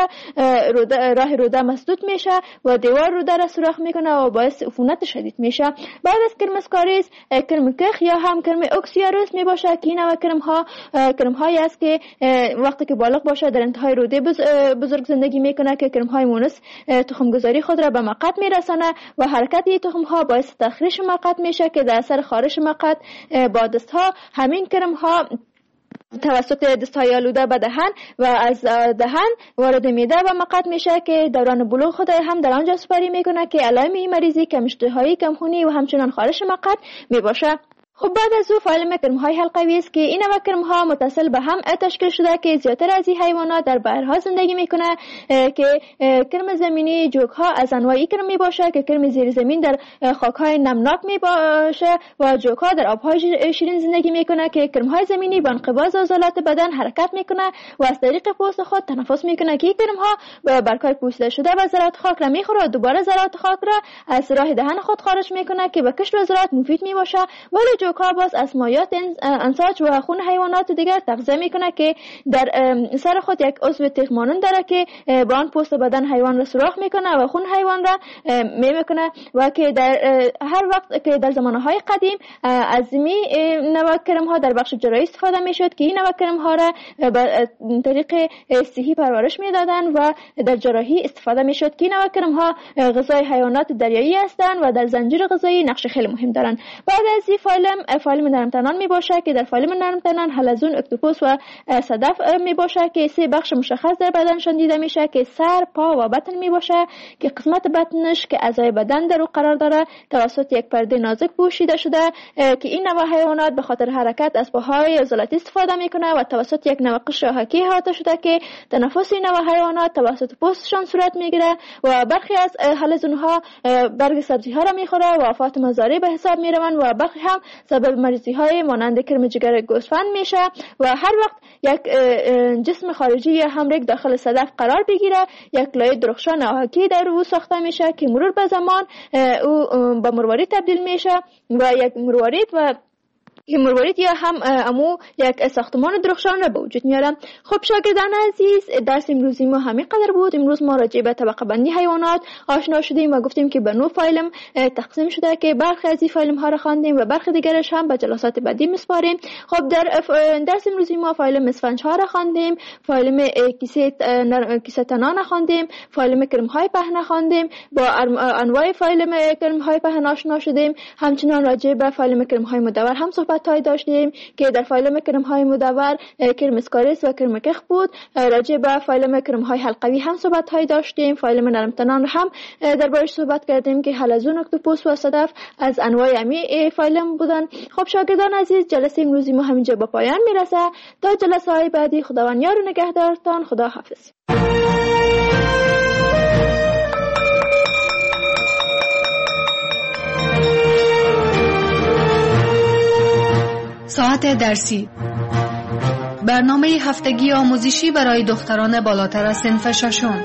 راه روده مسدود میشه و دیوار روده را سوراخ میکنه و باعث عفونت شدید میشه. بعد از کرم اسکاریس کرم کخ یا هم کرم اکسیاروس میباشه که این نوع کرم هایی است که وقتی که بالغ باشه در انتهای روده بزرگ زندگی میکنه که کرم های مونس تخم گذاری خود را به مقعد میرسانه و حرکت این تخم ها باعث تخریش مقعد میشه که در اثر خارش مقعد با دست ها همین کرم ها توسط دستهای آلوده به دهن و از دهن وارد معده و مقعد میشه که دوران بلوغ خود هم در آنجا سپری میکنه که علائم این مریضی کم اشتهایی، کم خونی و همچنان خارش مقعد میباشه. خب بعد از او فایل کرم‌های حلقوی است که این نوع کرم‌ها متصل به هم تشکیل شده که زیاتر از این حیوانات در بحرها زندگی میکنه که کرم زمینی جوک‌ها از انواعی کرم میباشه که کرم زیر زمین در خاک‌های نمناک میباشه و جوک‌ها در آب‌های شیرین زندگی میکنه که کرم‌های زمینی با انقباض عضلات بدن حرکت میکنه و از طریق پوست خود تنفس میکنه که این کرم‌ها برگ‌های پوسیده شده و ذرات خاک را میخوره و دوباره ذرات خاک را از راه دهن خود خارج میکنه که به کشت و زراعت مفید میباشه. ولی جوک‌ها باز از مایات انساج و خون حیوانات دیگر تغذیه میکنه که در سر خود یک عضو تیغ مانند داره که با آن پوست بدن حیوان را سوراخ میکنه و خون حیوان را میکنه و که در هر وقت که در زمانهای قدیم از می نوع کرم ها در بخش جراحی استفاده میشد که این نوع کرم ها را به طریق صحی پرورش میدادن و در جراحی استفاده میشد که این نوع کرم ها غذای حیوانات دریایی هستند و در زنجیر غذایی نقش خیلی مهم دارند. بعد از این فایلم نرمتنان می باشه که در فایلم نرمتنان حلزون، اکتوپوس و صدف می باشه که سه بخش مشخص در بدنشان دیده میشه که سر، پا و بطن می باشه که قسمت بطنش که اعضای بدن در او قرار داره توسط یک پرده نازک پوشیده شده که این نوع حیوانات به خاطر حرکت از پاهای عضلاتی استفاده میکنه و توسط یک نوع قشر آهکی احاطه شده که تنفس این نوع حیوانات توسط پوستشان صورت میگیره و برخی از حلزون ها برگ سبزی ها را میخوره و آفات مزاری به حساب میروند و برخی هم سبب مریضی های مانند کرم جگر گوسفند میشه و هر وقت یک جسم خارجی یا همرگ داخل صدف قرار بگیره یک لایه درخشان آهکی در او ساخته میشه که مرور به زمان او به مروارید تبدیل میشه و یک مروارید یا هم امو یک ساختمان درخشان را به وجود میارم. خب شاگردان عزیز، درس امروزی ما همین قدر بود. امروز ما راجع به طبقه بندی حیوانات آشنا شدیم و گفتیم که به 9 فایلم تقسیم شده که برخی از این فایلم ها را خواندیم و برخی دیگرش هم به جلسات بعدی میسپاریم. خب در درس امروزی ما فایلم اسفنج ها را خواندیم، فایلم کیسه تنان خواندیم، فایلم کرم های پهن خواندیم، با انواع فایلم کرم های پهن آشنا شدیم. همچنین راجع به فایلم کرم های مدور هم صحبت داشتیم که در فایلم کرم های مدور کرم اسکاریس و کرم کخ بود. راجع به فایلم کرم های حلقوی هم صحبت های داشتیم. فایلم نرمتنان هم دربارش صحبت کردیم که حلزون، اکتوپوس و صدف از انواع امی فایلم بودن. خب شاگردان عزیز، جلسه امروزی ما همینجا به پایان میرسه. تا جلسه های بعدی خداوند یار و نگهدارتان. خدا حافظ. ساعت درسی، برنامه هفتگی آموزشی برای دختران بالاتر از صنف ششم.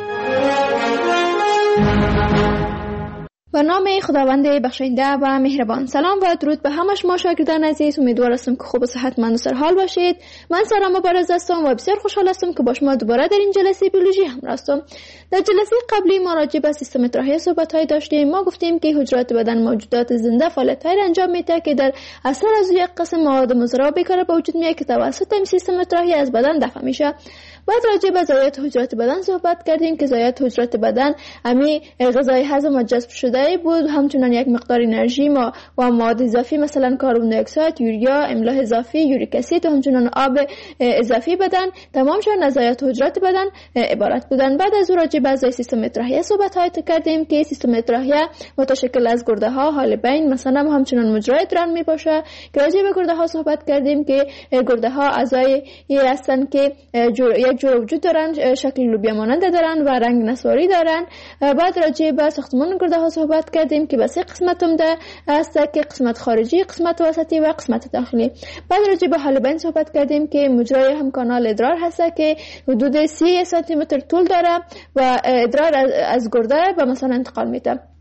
به نام خداوند بخشنده و مهربان. سلام و درود به همه شما شاگردان عزیز. امیدوار هستم که خوب و صحتمند و سرحال باشید. من سارا مبارز هستم و بسیار خوشحال هستم که با شما دوباره در این جلسه بیولوژی همراه هستم. در جلسه قبلی ما راجع به سیستم اطراحی صحبت‌های داشتیم. ما گفتیم که حجرات بدن موجودات زنده فعالیت‌هایی را انجام میده که در اثر از یک قسم مواد مضر بیکار به وجود میاد که توسط این سیستم اطراحی از بدن دفع میشه. بعد راجع به ضایعات حجرات بدن صحبت کردیم که ضایعات حجرات بدن امی غذای هضم و جذب شده بود، همچنین یک مقدار انرژی و مواد اضافی مثلا کربن دی اکساید، یوریا، املاح اضافی، یوریک اسید و همچنین آب اضافی بدن تمامشون از ضایعات حجرات بدن عبارت بودن. بعد از راجع به اعضای سیستم اطراحی صحبت های کردیم که سیستم اطراحی متشکل از گرده ها، حالبین مثلا و همچنین مجرای ادرار می باشه که راجع به گرده ها صحبت کردیم که گرده ها اعضای هستن که یک جور وجود دارن، شکل لوبیا مانند دارن و رنگ نسواری دارن. بعد راجع به ساختمان گرده ها صحبت کردیم که به 3 قسمت عمده است که قسمت خارجی، قسمت وسطی و قسمت داخلی. بعد راجع به حالبین صحبت کردیم که مجرای هم کانال ادرار هست که حدود 30 سانتی متر طول داره و ادرار از گرده به مثلا انتقال میده.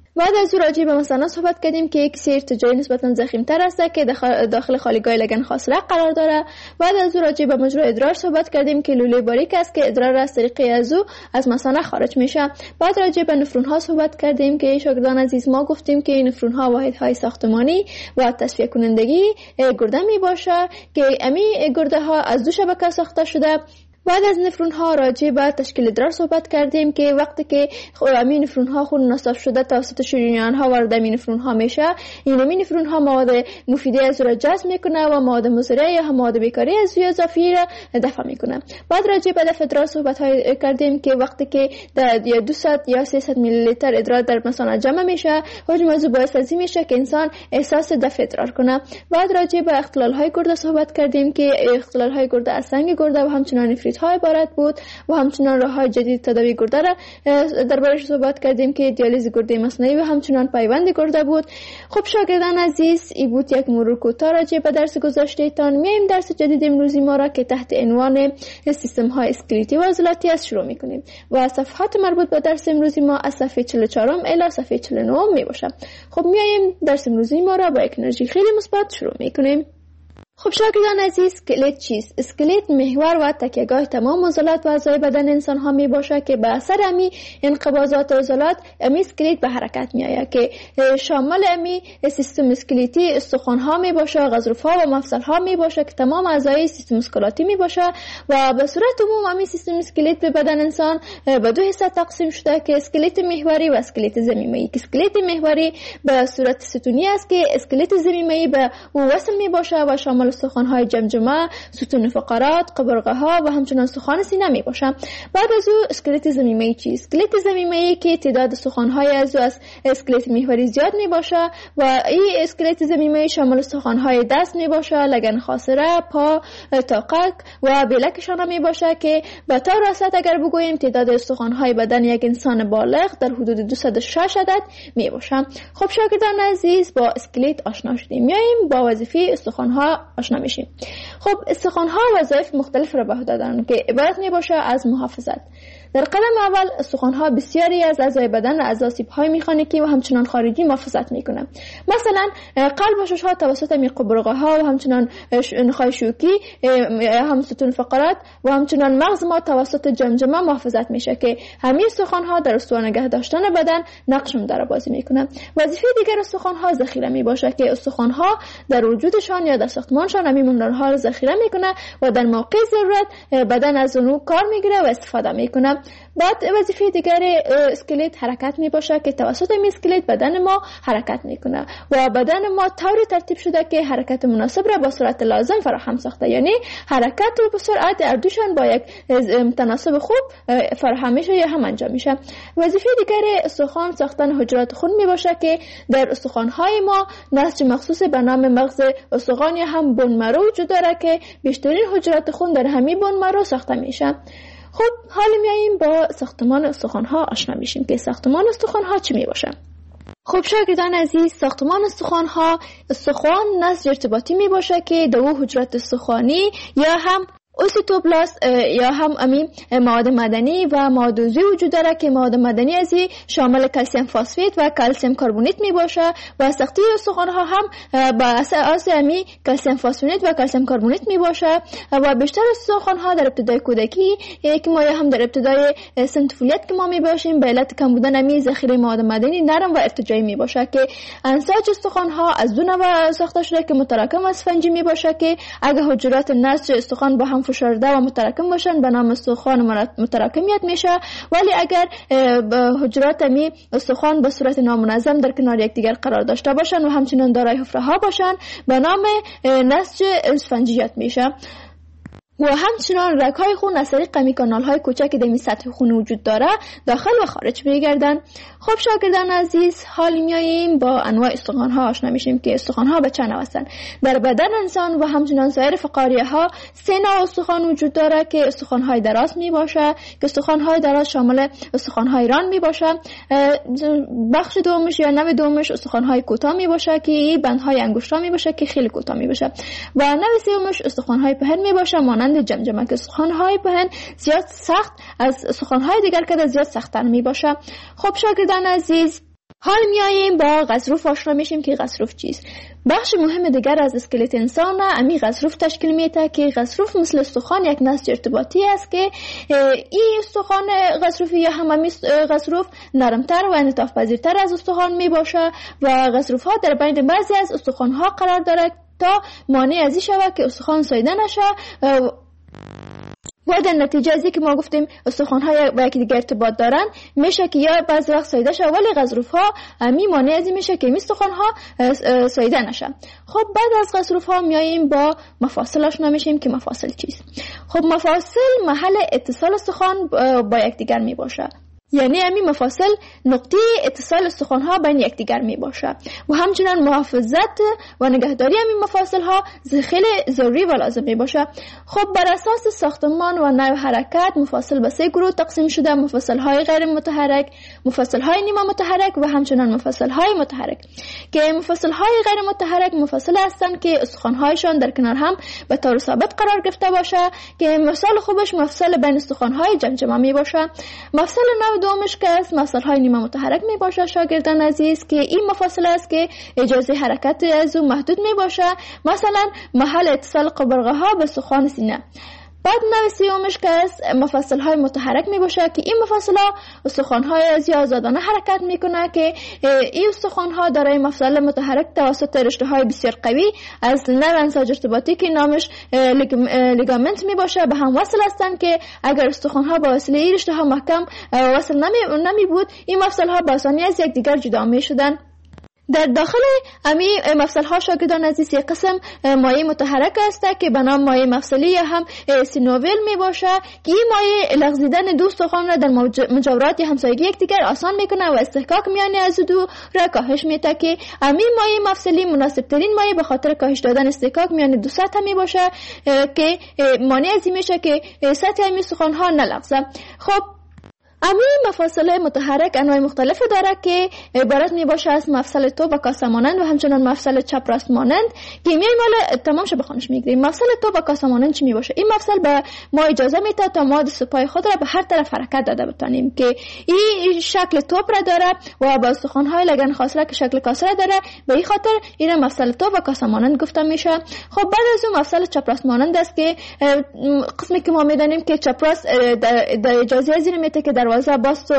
بعد از او راجع به مثلا صحبت کردیم که کسی ارتجاعی نسبتا ضخیم‌تر است که داخل خالیگاه لگن خاصره قرار داره. بعد از او راجع به مجرا ادرار صحبت کردیم که لوله باریک است که ادرار از طریق از او از مثانه خارج میشه. بعد راجع به نفرون ها صحبت کردیم که شاگردان عزیز ما گفتیم که نفرون ها واحدهای ساختمانی و تصفیه کنندگی گرده می باشه که امی گرده ها از دو شبکه ساخته شده. بعد از نفرون ها راجع به تشکیل ادرار صحبت کردیم که وقتی که این نفرون ها خون نصف شده توسط شریان ها وارد این نفرون ها میشه، این نفرون ها مواد مفیده از را جذب میکنه و مواد مضره یا مواد بیکاری از روی اضافی را دفع میکنه. بعد راجع به دفع ادرار صحبت های کردیم که وقتی که 200 یا 300 میلی لیتر ادرار در مثانه جمع میشه، حجم از باعث از این میشه که انسان احساس دفع ادرار کنه. بعد راجع به اختلال های گرده صحبت کردیم که اختلال های گرده از سنگ گرده و همچنان های عبارت بود و همچنان راه‌های جدید تداوی گرده را دربارش صحبت کردیم که دیالیز گرده مصنوعی و همچنان پیوند گرده بود. خب شاگردان عزیز، این بود یک مرور کوتاه راجع به درس گذشته تان. میایم درس جدید امروزی ما را که تحت عنوان سیستم های اسکلتی و عضلاتی است شروع میکنیم و صفحات مربوط به درس امروزی ما از صفحه 44 الی صفحه 49 می باشه. خب میایم درس امروزی ما را با یک انرژی خیلی مثبت شروع میکنیم. خب شاگردان عزیز، اسکلت چیست؟ اسکلت محور و تکیهگاه تمام عضلات و اعضای بدن انسان ها می باشه که به اثر امی انقباضات عضلات امی اسکلت به حرکت می آید که شامل امی سیستم اسکلتی استخوان ها می باشه، غضروف ها و مفصل ها می باشه که تمام اعضای سیستم اسکلاتی می باشه و به صورت عموم امی سیستم اسکلت به بدن انسان به دو حصه تقسیم شده که اسکلت محوری و اسکلت ضمیمه‌ای. که اسکلت محوری به صورت ستونی است که اسکلت ضمیمه‌ای به او وصل می باشه و شامل استخوان‌های جمجمه، ستون فقرات، قبرقه‌ها و همچنان استخوان سینه می باشه. بعد از او اسکلت ضمیمه‌ای چیست؟ اسکلت ضمیمه‌ای که تعداد استخوان‌های از اسکلت محوری زیاد می باشه و این اسکلت ضمیمه‌ای شامل استخوان‌های دست می باشه، لگن خاصره، پا، طاقک و بلک شانه می باشه که به طور راست اگر بگوییم تعداد استخوان‌های بدن یک انسان بالغ در حدود 206 عدد می باشه. خب شاگردان عزیز، با اسکلت آشنا شدیم. میایم با وظیفه استخوان‌ها آشنا میشیم. خب استخوان‌ها وظایف مختلف را به عهده دارند که عبارت می باشه از محافظت. در قدم اول استخوان‌ها بسیاری از اعضای بدن از آسیب‌های مکانیکی و همچنان خارجی محافظت می‌کنند. مثلا قلب و شش‌ها توسط قبرقه‌ها و همچنان نخاع شوکی هم ستون فقرات و همچنان مغز ما توسط جمجمه محافظت میشه که همه استخوان‌ها در استوار نگه داشتن بدن نقش بازی می‌کنند. وظیفه دیگر استخوان‌ها ذخیره میباشه که استخوان‌ها در وجودشان یا در ساختمانشان همین مینرال‌ها را ذخیره می‌کنه و در موقع ضرورت بدن از اونو کار می‌گیره و استفاده می‌کنه. بعد وظیفه دیگر اسکلت حرکت می باشه که توسط این اسکلت بدن ما حرکت میکنه و بدن ما طوری ترتیب شده که حرکت مناسب را با سرعت لازم فراهم ساخته، یعنی حرکت و سرعت اردوشان با یک تناسب خوب فراهم میشه یا هم انجام میشه. وظیفه دیگر استخوان ساختن حجرات خون می باشه که در استخوان‌های ما نسج مخصوص به نام مغز استخوان یا هم بون مرو وجود داره که بیشترین حجرات خون در همین بون مرو ساخته میشه. خب حالا میاییم با ساختمان استخوان‌ها آشنا میشیم که ساختمان استخوان‌ها چی می باشه. خب شاگردان عزیز، ساختمان استخوان‌ها استخوان نسج ارتباطی می باشه که دو حجرات استخوانی یا هم اوسیتوبلاست یا هم امین مواد مدنی و مواد عضوی وجود داره که مواد مدنی ازی شامل کلسیم فسفید و کلسیم کربونیت می باشه و ساخته استخوان‌ها هم با اساس امی کلسیم فسفید و کلسیم کربونیت می باشه و بیشتر استخوان‌ها در ابتدای کودکی که ما هم در ابتدای سن طفولیت که ما می باشیم به علت کم بودن امی ذخیره مواد مدنی نرم و ارتجاعی می باشه که انساج استخوان‌ها از دو نوع ساخته شده که متراکم و اسفنجی می باشه که اگه حجرات نسج استخوان با هم فشرده و متراکم باشن به نام استخوان متراکمیت میشه، ولی اگر حجرات می استخوان به صورت نامنظم در کنار یکدیگر قرار داشته باشن و همچنین دارای حفره ها باشن به نام نسج اسفنجیت میشه. و همچنان رگ‌های خون از طریق قمی کانال‌های کوچکی در سطح خون وجود داره داخل و خارج می‌گردن. خب شاگردان عزیز، حال میاییم با انواع استخوان‌ها آشنا میشیم که استخوان‌ها به چند نوع هستند. در بدن انسان و همچنان سایر فقاریه‌ها سه نوع استخوان وجود داره که استخوان‌های دراز میباشه که استخوان‌های دراز شامل استخوان‌های ران میباشه. بخش دومش یا نوع دومش استخوان‌های کوتاه میباشه که بندهای انگشتا میباشه که خیلی کوتاه میباشه و نوع سومش استخوان‌های پهن میباشه مانند جمجمه که استخوان‌های پهن زیاد سخت از استخوان‌های دیگر که زیاد سخت‌تر میباشه. خب شاگردان عزیز، حال میاییم با غضروف آشنا میشیم که غضروف چیست. بخش مهم دیگر از اسکلت انسان امی غضروف تشکیل میده که غضروف مثل استخوان یک نسج ارتباطی است که این استخوان غضروفی یا همامی غضروف نرمتر و انعطاف پذیرتر از استخوان می باشه و غضروف ها در بین بعضی از استخوان ها قرار دارد تا مانع از این شود که استخوان ساییده نشه و در نتیجه از که ما گفتیم استخوان ها با یکی دیگر ارتباط دارن میشه که یا بعض وقت ساییده شه ولی غضروف ها مانع از این میشه که استخوان ها ساییده نشه. خب بعد از غضروف ها میاییم با مفاصل آشنا میشیم که مفاصل چیست. خب مفاصل محل اتصال استخوان با یکدیگر می باشه، یعنی همین مفاصل نقطه اتصال استخوان ها بین یکدیگر می باشه و همچنان محافظت و نگهداری همین مفاصل ها خیلی ضروری و لازم می باشه. خب بر اساس ساختمان و نوع حرکت مفاصل به 3 گروه تقسیم شده: مفاصل های غیر متحرک، مفاصل های نیمه متحرک و همچنان مفاصل های متحرک. که مفاصل های غیر متحرک مفاصل هستند که استخوان هایشان در کنار هم به طور ثابت قرار گرفته باشه که مثال خوبش مفصل بین استخوان های جمجمه می باشه. مفصل دومش که از مفصل های نیمه متحرک می باشه شاگردان عزیز که این مفاصل است که اجازه حرکت از اون محدود می باشه، مثلا محل اتصال قبرقه ها به استخوان سینه. بعد نوع سیومش که از مفصل های متحرک می باشه که این مفصل ها استخوان های از آزادانه حرکت می کنه که این استخوان ها دارای مفصل متحرک توسط رشته های بسیار قوی از نوع انساج ارتباطی که نامش لیگامنت می باشه به هم وصل هستند که اگر استخوان ها با وسیله این رشته ها محکم وصل نمی بود این مفصل ها با آسانی از یکدیگر جدا می شدن. در داخل امی مفصل ها شاگردان عزیز یک قسم مایع متحرک است که به نام مایع مفصلی یا هم سینوویل می باشه که این مایع لغزیدن دو استخوان را در مجاورات همسایگی یکدیگر آسان میکنه و استحکاک میان از دو را کاهش میده که امی مایع مفصلی مناسب ترین مایع به خاطر کاهش دادن استحکاک میان دو سطح می باشه که مانع از این میشه که سطح امی استخوان ها نلغزه. خب امی مفاصل متحرک انواع مختلفی داره که عبارت می باشه از مفصل توپ و کاسه مانند و همچنان مفصل چپ راست مانند که میایم مال تمام شه بخونش میگیریم. مفصل توپ و کاسه مانند چی می باشه؟ این مفصل به ما اجازه میده تا ما دست پای خود را به هر طرف حرکت داده بتونیم که این شکل توپ را داره و با استخوان های لگن خاصره که شکل کاسه را داره، به این خاطر این مفصل توپ و کاسه مانند گفته میشه. خب بعد از اون مفصل چپ راست مانند است که قسمی که ما میدانیم که چپ راست اجازه از این میده که دروازه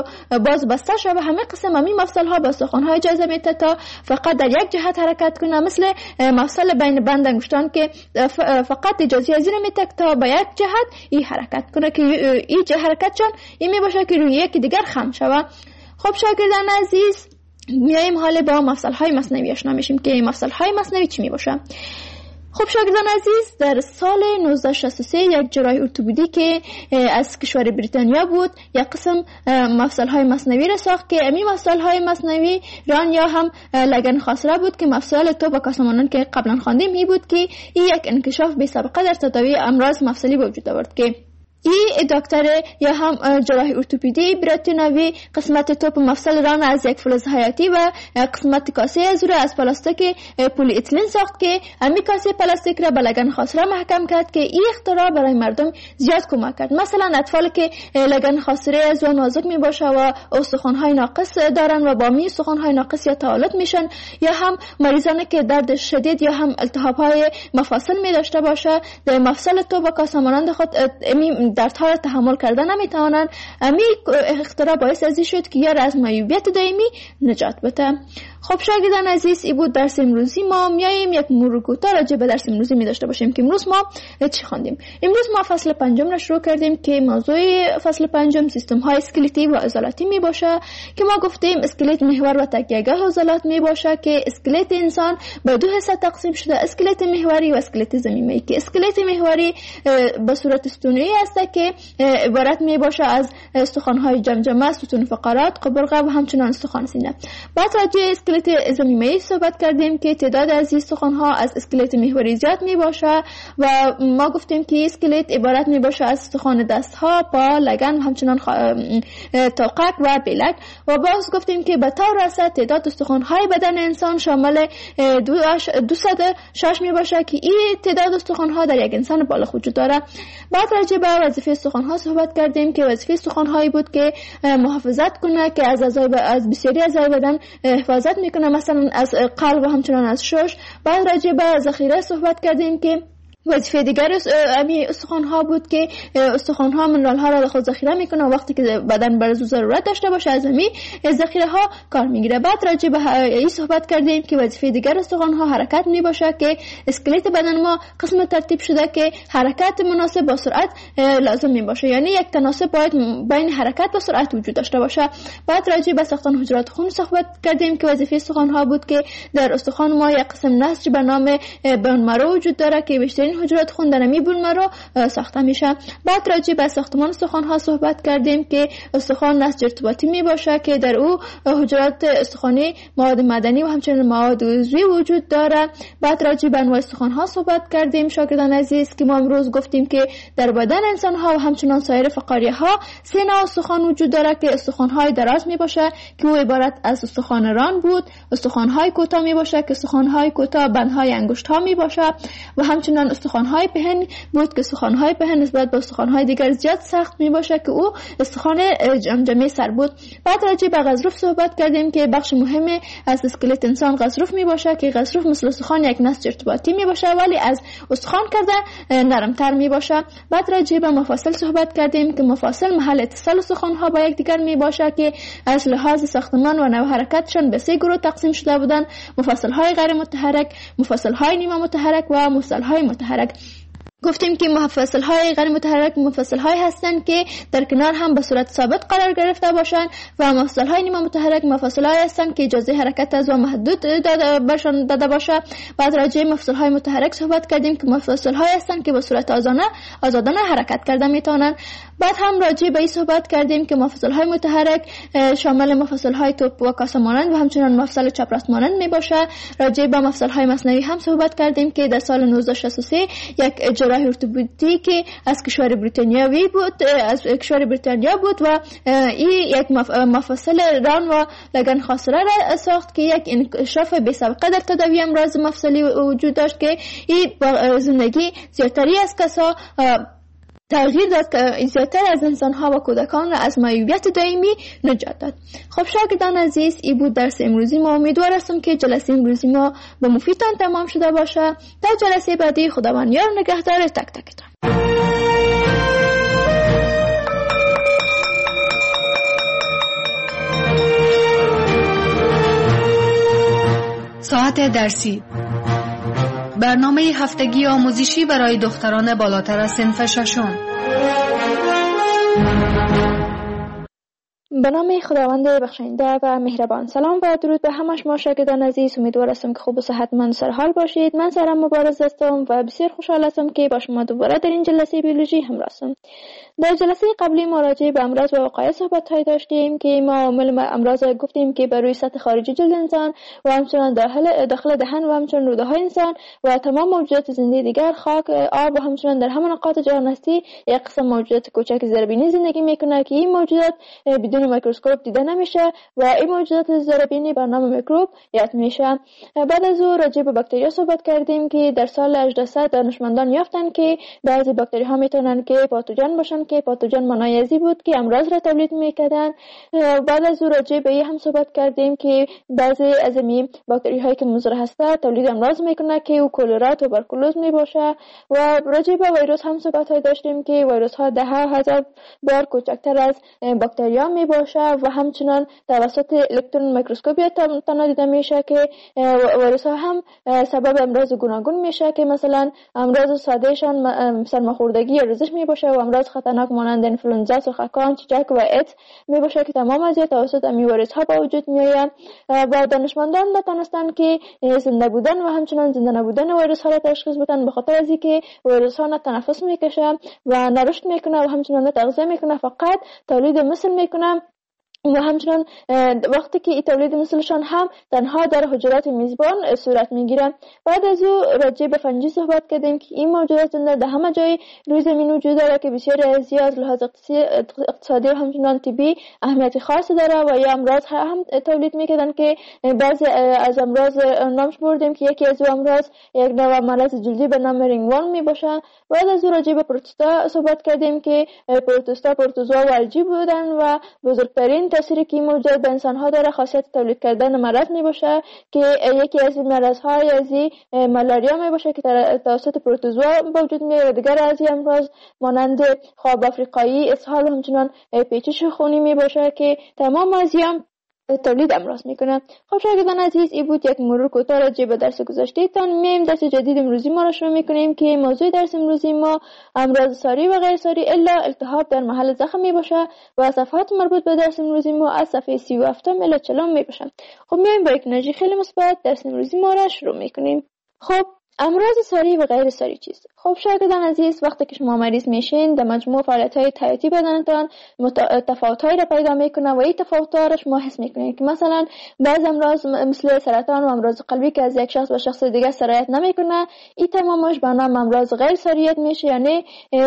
باز بسته شده و همه قسم همین مفصل ها با استخوان های اجازه میده تا فقط در یک جهت حرکت کنه، مثل مفصل بین بند انگشتان که فقط اجازه از این میده تا با یک جهت این حرکت کنه که این حرکت چون این می باشه که روی یکی دیگر خم شود. خب شاگردان عزیز میایم حالا با مفصل های مصنوی آشنا میشیم که مفصل های مصنوی چی می باشه. خب شاگردان عزیز در سال 1963 یک جراح ارتوپدی که از کشور بریتانیا بود یک قسم مفصل های مصنوی را ساخت که امی مفصل های مصنوی ران یا هم لگن خاصره بود که مفصل توپ و کاسه مانند که قبلا خواندیم این بود که این یک انکشاف بی سابقه در تداوی امراض مفصلی به وجود آورد که این دکتر یا هم جراح ارتوپدی بریتانیایی قسمت توپ مفصل ران از یک فلز حیاتی و قسمت کاسه از را از پلاستیک پلی اتیلن ساخت که امی کاسه پلاستیک را به لگن خاصره محکم کرد که این اختراع برای مردم زیاد کمک کرد. مثلا اطفال که لگن خاصره از و نازک می باشه و استخوان های ناقص دارن و با می استخوان های ناقص یا تعالت میشن، یا هم مریضانی که درد شدید یا هم التهاب های مفاصل می داشته باشه در مفصل توپ و کاسه مانند خود دردها را تحمل کردن نمیتوانند. امی اختراع باعث ازی شد که یار از معیوبیت دائمی نجات بده. خب شاگردان عزیز این بود درس امروزی ما. میاییم یک مرور کوتاه راجع به درس امروزی می داشته باشیم که امروز ما چی خواندیم. امروز ما فصل 5 را شروع کردیم که موضوع فصل 5 سیستم های اسکلتی و عضلاتی می باشه که ما گفتیم اسکلت محور و تکیه‌گاه عضلات می باشه که اسکلت انسان به دو حصه تقسیم شده، اسکلت محوری و اسکلت ضمیمی که اسکلت محوری به صورت ستونی است که عبارت می باشه از استخوان های جمجمه، ستون فقرات، قبرقه و همچنان استخوان سینه. بعد راجع اسکلت ضمیمه‌ای صحبت کردیم که تعداد از استخوان‌ها از اسکلت محوری زیاد میباشه و ما گفتیم که اسکلت عبارت میباشه از استخوان دست‌ها، پا، لگن و همچنان توقک و بلک. و باز گفتیم که به طور اصل تعداد استخوان‌های بدن انسان شامل 206 میباشه که این تعداد استخوان‌ها در یک انسان بالغ وجود داره. بعد راجع به وظیفه استخوان‌ها صحبت کردیم که وظیفه استخوان‌هایی بود که محافظت کنه، که از بسیاری اعضای بدن حفاظت میکنه، مثلا از قلب و همچنان از شش. بعد راجع به ذخیره صحبت کردیم که وظیفه دیگر استخوان‌ها بود که استخوان‌ها منرال‌ها را در خود ذخیره میکنه و وقتی که بدن برای ضرورت داشته باشه از ذخیره‌ها کار میگیره. بعد راجع به این صحبت کردیم که وظیفه دیگر استخوان‌ها حرکت میباشه، که اسکلت بدن ما قسم ترتیب شده که حرکت مناسب با سرعت لازم میباشه، یعنی یک تناسب باید بین حرکت و سرعت وجود داشته باشه. بعد راجع به ساختن حجرات خون صحبت کردیم که وظیفه استخوان‌ها بود که در استخوان ما یک قسم نسج به نام بون مرو وجود داره که بیشتر حجرات خون در نمی بون مرو ساخته میشه. بعد راجع به ساختمان استخوان ها صحبت کردیم که استخوان نسج ارتباطی می باشه که در او حجرات استخوانی، مواد مدنی و همچنین مواد عضوی وجود داره. بعد راجع به انواع استخوان ها صحبت کردیم شاگردان عزیز که ما امروز گفتیم که در بدن انسان ها و همچنین سایر فقاریه ها 3 نوع استخوان وجود داره که استخوان های دراز می باشه که او عبارت از استخوان ران بود، استخوان های کوتاه می باشه که استخوان های کوتاه بندهای انگشت ها می باشه و همچنین استخوان‌های پهن بود که استخوان‌های پهن نسبت به استخوان‌های دیگر زیاد سخت می‌باشه که او استخوان جمجمه سر بود. بعد راجع به غضروف صحبت کردیم که بخش مهمی از اسکلت انسان غضروف می‌باشه که غضروف مثل استخوان یک نسج ارتباطی می‌باشه ولی از استخوان کرده نرم‌تر می‌باشه. بعد راجع به مفاصل صحبت کردیم که مفاصل محل اتصال استخوان‌ها با یکدیگر می‌باشه که از لحاظ ساختمان و نوع حرکتشان به 3 گروه تقسیم شده بودند: مفاصل‌های غیر متحرک، مفاصل‌های نیمه متحرک و مفاصل‌های متحرک. گفتیم که مفاصل‌های غیر متحرک مفاصل‌هایی هستند که در کنار هم به صورت ثابت قرار گرفته باشند و مفاصل‌های نیمه متحرک مفاصل‌هایی هستند که اجازه حرکت از و محدود داده باشه. بعد راجع به مفاصل‌های متحرک صحبت کردیم که مفاصل‌هایی هستند که به صورت آزادانه حرکت کرده میتونن. بعد هم راجع به این صحبت کردیم که مفاصل‌های متحرک شامل مفاصل‌های توپ و کاسه مانند و همچنین مفصل چپراست مانند میباشه. راجع به مفصل‌های مصنوعی هم صحبت کردیم که در سال 1963 یک جراح ارتوپدی که از کشور بریتانیا بود و این یک مفصل ران و لگن خاصره را ساخت که یک انکشاف بی سابقه در تداوی امراض مفصلی وجود داشت که این با زندگی زیادتری از کسا تغییر داد که زیادتر از انسان‌ها و کودکان را از معیوبیت دائمی نجات داد. خب شاگردان عزیز، این بود درس امروزی ما. امیدوار هستم که جلسه امروزی ما به مفیدتان تمام شده باشه. تا جلسه بعدی خداوند یار نگهدار تک تکتان. ساعت درسی، برنامه هفتگی آموزشی برای دختران بالاتر از صنف ششم. به نام خداوند بخشنده و مهربان. سلام و درود به همه شما شاگردان عزیز. امیدوار هستم که خوب و صحتمند سر حال باشید. من سارا مبارز هستم و بسیار خوشحال هستم که با شما دوباره در این جلسه بیولوژی همراه هستم. در جلسه قبلی ما راجع به امراض و وقایع صحبت‌هایی داشتیم که ما عوامل امراض گفتیم که بر روی سطح خارجی جلد انسان و همچنین داخل دهن و همچنین روده‌های انسان و تمام موجودات زنده دیگر، خاک، آب و همچنین در همه نقاط جهان هستی یک قسم موجودات کوچک زیربینی زندگی میکنه که این موجودات بدون میکروسکوپ دیده نمیشه و این موجودات زیربینی به نام میکروب یاد میشه. بعد از اون راجع به باکتریا صحبت کردیم که در سال 1800 دانشمندان یافتن که بعضی باکتری‌ها میتونن که پاتوژن باشن که پاتوژن مانایزی بود که امراض را تولید میکردن. بعد از اون راجع به این هم صحبت کردیم که بعضی از این باکتری‌هایی که مضر هسته تولید امراض میکنه که او کلرا، توبرکولوز میباشه. و راجع به ویروس هم صحبت داشتیم که ویروس ها 10,000 بار کوچکتر از باکتریا میباشه و همچنان توسط الکترون میکروسکوپی تنها دیده میشه که ویروس ها هم سبب امراض گوناگون میشه که مثلا امراض سادهشان سرماخوردگی یا رزش میباشه و امراض خطرناک مانند انفلوئنزا، سرخکان، چیچک و ایدز میباشه که تمام از توسط این ویروس ها به وجود میآید. و دانشمندان نتونستن که زنده بودن و همچنان زنده نبودن ویروس ها را تشخیص بدن به خاطر از اینکه ویروس ها نه تنفس میکشه و نه رشد میکنه و همچنان نه تغذیه میکنه، فقط تولید مثل میکنه و همچنان وقتی که این تولید مثلشان هم تنها در حجرات میزبان صورت میگیره. بعد از او راجع به فنجی صحبت کردیم که این موجودات در همه جای روی زمین وجود داره که بسیاری از از لحاظ اقتصادی و همچنان طبی اهمیت خاص داره و یا امراض هم تولید میکردن که بعضی از امراض نامش بردیم که یکی از امراض یک نوع مرض جلدی به نام رینگورم می باشه. بعد از او راجع به پروتوزوا صحبت کردیم که پروتوزوا و الژی بودن و بزرگترین تأثیری که موجود به انسان ها داره خاصیت تولید کردن مرض می باشه که یکی از این مرض های از مالاریا می باشه که توسط پروتوزوا وجود میاد و دیگر از این امراض مانند خواب افریقایی، اسهال و همچنان پیچش خونی می باشه که تمام از تولید امراض میکنه. خب شاگردان عزیز، این بود یک مرور کوتاه راجع به درس گذشته تان. میایم درس جدید امروزی ما را شروع میکنیم که موضوع درس امروزی ما امراض ساری و غیر ساری الا التهاب در محل زخم می باشه و صفحات مربوط به درس امروزی ما از صفحه 37 الی 40 می باشه. خب میایم با یک انرژی خیلی مثبت درس امروزی ما را شروع میکنیم. خب امراض ساری و غیر ساری چیست؟ خب شاگردان عزیز، وقتی که شما مریض میشین در مجموع فعالیت‌های حیاتی بدنتان تفاوت‌هایی را پیدا میکنه و این تفاوت‌ها را شما حس میکنید که مثلا بعض امراض مثل سرطان و امراض قلبی که از یک شخص به شخص دیگر سرایت نمیکنه، این تمامش به نام امراض غیر ساریت میشه، یعنی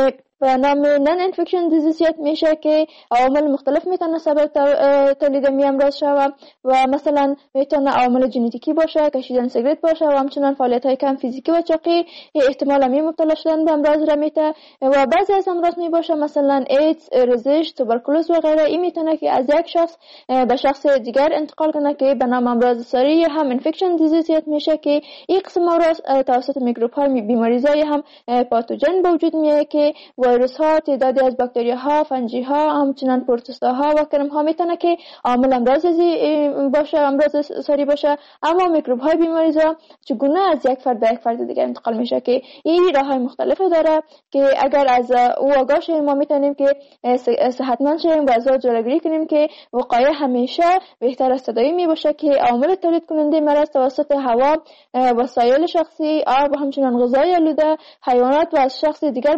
به نام نان انفکشن دیزیزیت میشه که عوامل مختلف میتونه سبب تولید می امراض شود و مثلا میتونه عوامل ژنتیکی باشه، کشیدن سیگرت باشه و همچنان فعالیت‌های کم فیزیکی و چاقی احتمال می مبتلا شدن به امراض را میته و بعضی از امراض می باشه مثلا ایدز، رزش، توبرکولوز و غیره. این میتونه که از یک شخص به شخص دیگر انتقال کنه که به نام امراض ساری هم انفکشن دیزیزیت میشه که این قسم امراض توسط میکروب‌های بیماریزای هم پاتوژن به وجود میاد که ویروس ها، تعدادی از باکتری ها، فنجی ها، همچنان پروتوزوا ها و کرم ها میتونه که عامل امراض باشه، امراض ساری باشه. اما میکروب های بیماریزا چگونه از یک فرد به یک فرد دیگر انتقال میشه که این راه های مختلفی داره که اگر از او آگاه شیم ما میتونیم که صحتمند شیم و از جلوگیری کنیم که وقایع همیشه بهتر از تداوی می باشه که عامل تولید کننده مرض توسط هوا، وسایل شخصی، آب و همچنان غذای آلوده، حیوانات و از شخص دیگر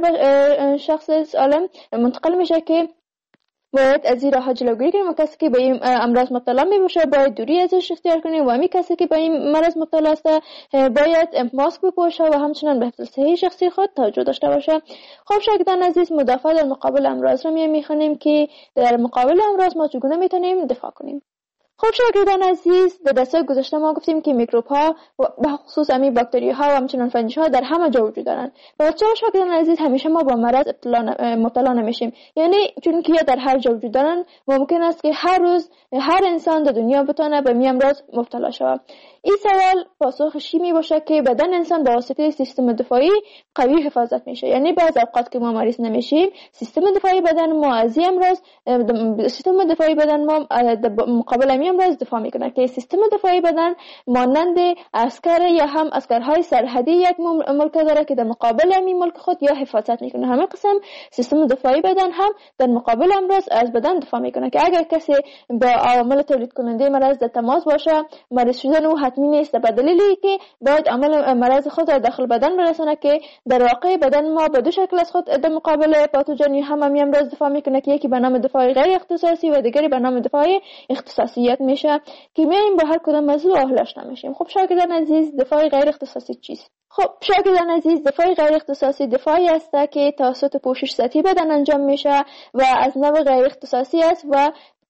شخص سالم منتقل میشه که باید از این راه جلوگیری کنیم و کسی که به این امراض مبتلا می باشه باید دوری ازش اختیار کنیم و همین کسی که به این مرض مبتلا است باید ماسک بپوشه و همچنان به حفظ صحی شخصی خود توجه داشته باشه. خب شاگردان عزیز، مدافع در مقابل امراض رو میخوانیم که در مقابل امراض ما چگونه میتونیم دفاع کنیم. خب شاگردان عزیز، در درس گذشته ما گفتیم که میکروب ها به خصوص همین باکتری ها و همچنان فنجی ها در همه جا وجود دارند. بچه‌ها شاگردان عزیز، همیشه ما با مرض مبتلا نمیشیم، یعنی چون که در هر جا وجود دارن ممکن است که هر روز هر انسان در دنیا بتونه به می امراض مبتلا شود. این سوال پاسخش می باشه که بدن انسان به واسطه سیستم دفاعی قوی حفاظت میشه، یعنی بعض اوقات که ما مریض نمیشیم سیستم دفاعی بدن ما از این امراض سیستم دفاعی بدن ما مقابل می امراض دفاع میکنه که سیستم دفاعی بدن مانند عسکر یا هم عسکرهای سرحدی یک ملک داره که در مقابل می ملک خود یا حفاظت میکنه. همه قسم سیستم دفاعی بدن هم در مقابل امراض از بدن دفاع میکنه که اگر کسی با عوامل تولید کننده مرض در تماس باشه مریض شدن او حتمی نیست، به دلیلی که باید عامل مرض خود را داخل بدن برسونه که در واقع بدن ما به دو شکل از خود در مقابل پاتوژن هم امراض دفاع میکنه که یکی به نام دفاع غیر اختصاصی و دیگری به نام دفاع اختصاصیت میشه که میایم با هر کدام موضوع آشنا میشیم. خب شاگردان عزیز، دفاع غیر اختصاصی چیست؟ خب شاگردان عزیز، دفاع غیر اختصاصی دفاعی است که توسط پوشش سطحی بدن انجام میشه و از نوع غیر اختصاصی است و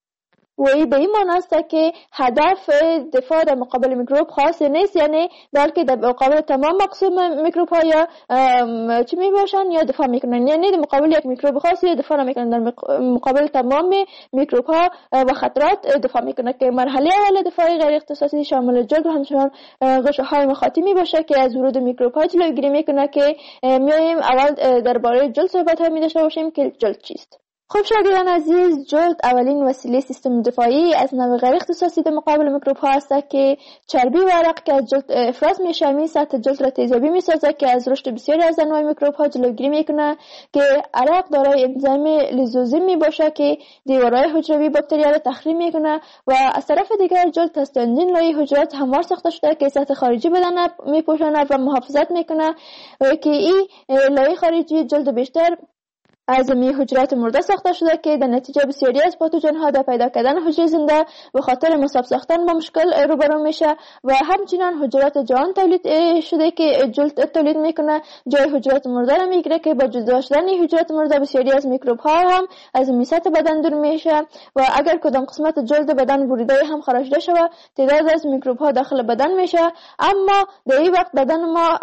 این به این معنی است که هدف دفاع در مقابل میکروب خاص نیست، یعنی بلکه در مقابل تمام مقسوم میکروب ها یا چی می باشن یا دفاع میکنن، یعنی در مقابل یک میکروب خاصی دفاع نمیکنن، در مقابل تمام میکروب ها و خطرات دفاع میکنن که مرحله اول دفاع غیر اختصاصی شامل جلد و همچنان غشاهای مخاطی می باشه که از ورود میکروب ها جلوگیری میکنه که میایم اول درباره جلد صحبت ها می داشته باشیم که جلد چیست. خب شاگردان عزیز، جلد اولین وسیله سیستم دفاعی از نوع غیر اختصاصی در مقابل میکروب ها است که چربی و عرق که از جلد افراز میشه می سطح جلد را تیزابی میسازه که از رشد بسیاری از انواع میکروب ها جلوگیری میکنه که عرق دارای انزیم لیزوزیم می باشه که دیوارهای حجروی باکتریا را تخریب میکنه و از طرف دیگر جلد از چندین لایه حجرات هموار ساخته شده که سطح خارجی بدن میپوشانه و محافظت میکنه که این لایه خارجی جلد بیشتر از حجرات مرده ساخته شده که در نتیجه بسیاری از پاتوژن ها در پیدا کردن حجره زنده به خاطر مصاب ساختن با مشکل روبرو میشه و همچنین حجرات جان تولید شده که جلد تولید میکنه جای حجرات مرده را میگیره که با جدا شدن حجرات مرده بسیاری از میکروب ها هم از سطح بدن دور میشه و اگر کدام قسمت جلد بدن بریده هم خارج شود تعداد از میکروب ها داخل بدن میشه، اما در این وقت بدن ما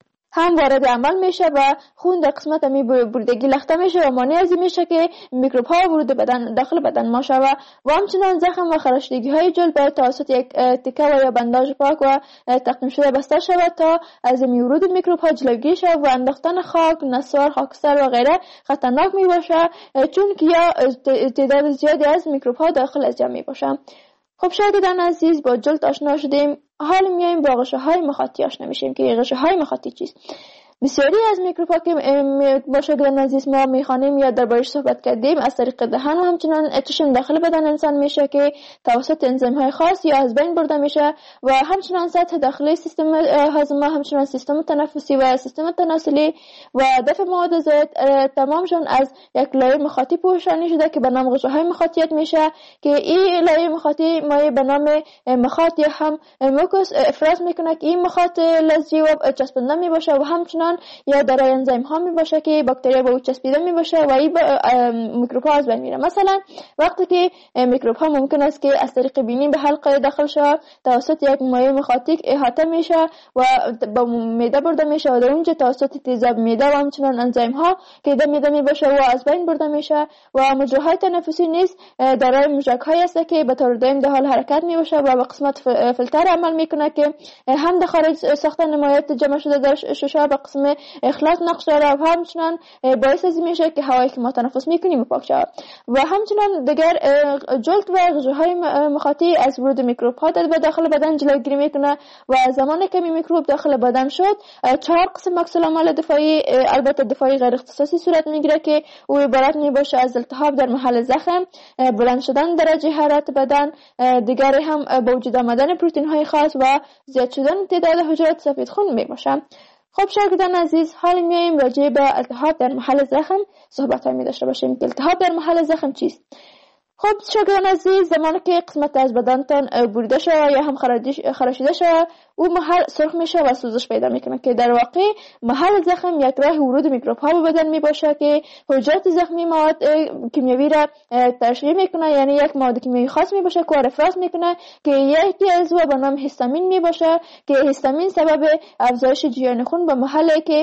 هم وارد عمل میشه و خون در قسمت می بریدگی لخته میشه و مانع از این میشه که میکروب ها ورود بدن داخل بدن ما شود و همچنان زخم و خراشیدگی های جلد باید توسط یک تکه و یا بنداژ پاک و تقسیم شده بسته شود تا از ورود میکروب ها جلوگیری شود و انداختن خاک، نسوار، خاکستر و غیره خطرناک می باشه چون که یا تعداد زیادی از میکروب ها داخل از جمع می باشه. خب شاگردان عزیز، با جلد آشنا شدیم، حالا میایم با غشاهای مخاطی آشنا میشیم که غشاهای مخاطی چیست. بسیاری از میکروب‌ها که با شاگردان عزیز ما میخوانیم یا دربارش صحبت کردیم از طریق دهن و همچنان چشم داخل بدن انسان میشه که توسط انزیم‌های خاص یا از بین برده میشه و همچنان سطح داخلی سیستم هاضمه، همچنان سیستم تنفسی و سیستم تناسلی و دفع مواد زائد تمامشون از یک لایه مخاطی پوشانی شده که به نام غشاهای مخاطیت میشه که این لایه مخاطی مایع به نام مخاط یا هم موکوس افراز میکنه که این مخاط لزجی و چسبنده میباشه و همچنان یا دارای انزیم ها می باشه که باکتریا به او چسبیده می باشه و این میکروب ها از بین میره. مثلا وقتی که میکروب ها ممکن است که از طریق بینی به حلقه داخل شود توسط یک مایع مخاطی احاطه میشه و به معده برده میشه و در اونجا توسط تیزاب معده و همچنان انزیم ها که در معده می باشه و از بین برده میشه و مجراهای تنفسی نیز دارای مژگان هایی است که به طور دائم در حال حرکت می باشه و به قسمت فیلتر عمل میکنه که هم در خارج ساختن مایعات جمع شده در شش به قسم اخلاص نقش داره و همچنان باعث از میشه که هوایی که ما تنفس میکنیم پاک شود و همچنان دیگر جلد و غشاهای مخاطی از ورود میکروب ها در داخل بدن جلوگیری میکنه و زمانی که میکروب داخل بدن شد 4 قسم عکس العمل دفاعی، البته دفاعی غیر اختصاصی صورت میگیره که او عبارت میباشه از التهاب در محل زخم، بلند شدن درجه حرارت بدن، دیگر هم به وجود آمدن پروتئین های خاص و زیاد شدن تعداد حجرات سفید خون میباشه. خب شاگردان عزیز، حالا میایم راجع به التهاب در محل زخم صحبت می داشته باشیم که التهاب در محل زخم چیست. خب شاگردان عزیز، زمانی که قسمت از بدنتان بریده شود یا هم خراشیده شود او محل سرخ میشه و سوزش پیدا میکنه که در واقع محل زخم یک راه ورود میکروب ها به بدن میباشه که حجرات زخمی مواد کیمیایی را ترشح میکنه، یعنی یک مواد کیمیایی خاص میباشه که افراز میکنه که یکی از به نام هیستامین میباشه که هیستامین سبب افزایش جریان خون به محلی که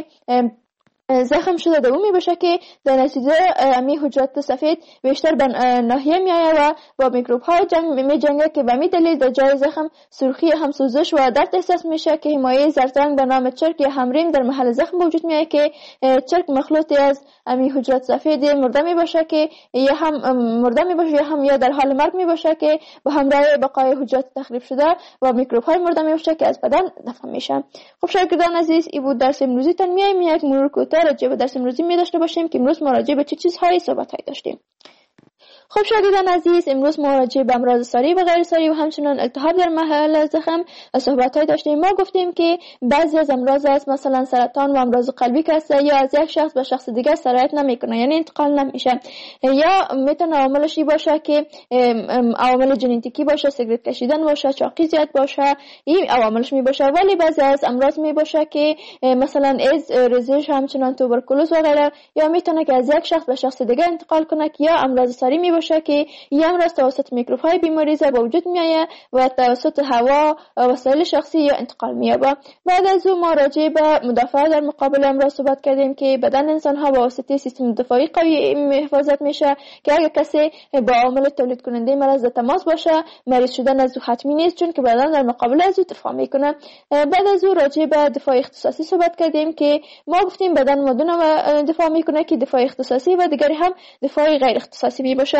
زخم شده در اون میباشه که در نتیجه امی حجرات سفید بیشتر به ناحیه میآید و با میکروب ها میجنگه که به می دلیل در جای زخم سرخی هم سوزش و درد احساس میشه که مایع زرد به نام چرک یا همریم در محل زخم وجود میآید که چرک مخلوطی از امی حجرات سفید مرده میباشه که یا هم مرده میباشه یا هم یا در حال مرگ میباشه که با همراه بقای حجرات تخریب شده و میکروب های مرده میباشه که از بدن دفع میشه. خب شاگردان عزیز، این بود درس امروزی تان. میایم یک مرور کوتاه راجع به درس امروزی می داشته باشیم که امروز راجع به چه چیزهایی صحبت داشتیم. خب شاگردان عزیز، امروز ما راجع به امراض ساری و غیر ساری و همچنان التهاب در محل زخم صحبت داشتیم. ما گفتیم که بعضی از امراض است مثلا سرطان و امراض قلبی که است یا از یک شخص به شخص دیگر سرایت نمیکنه، یعنی انتقال نمیشه، یا میتونه عواملش باشه که عوامل ژنتیکی باشه، سیگرت کشیدن باشه، چاقی زیاد باشه، این عواملش می باشه. ولی بعضی از امراض می باشه که مثلا ایدز، ریزش، همچنان توبرکولوز و غیره، یا میتونه که از یک شخص به شخص دیگر انتقال کنه یا امراض ساری می باشه که این امراض توسط میکروب های بیماریزه به وجود میآید و توسط هوا و وسایل شخصی یا انتقال می‌یابه. بعد از اون ما راجع به مدافعت در مقابل امراض صحبت کردیم که بدن انسان ها با واسطه سیستم دفاعی قوی حفاظت میشه که اگر کسی با عامل تولید کننده مرض در تماس باشه مریض شدن از او حتمی نیست، چون که بدن در مقابل از او دفاع میکنه. بعد از اون راجع به دفاع اختصاصی صحبت کردیم که ما گفتیم بدن مدونه دفاع میکنه که دفاع اختصاصی و دیگری هم دفاع غیر اختصاصی می باشه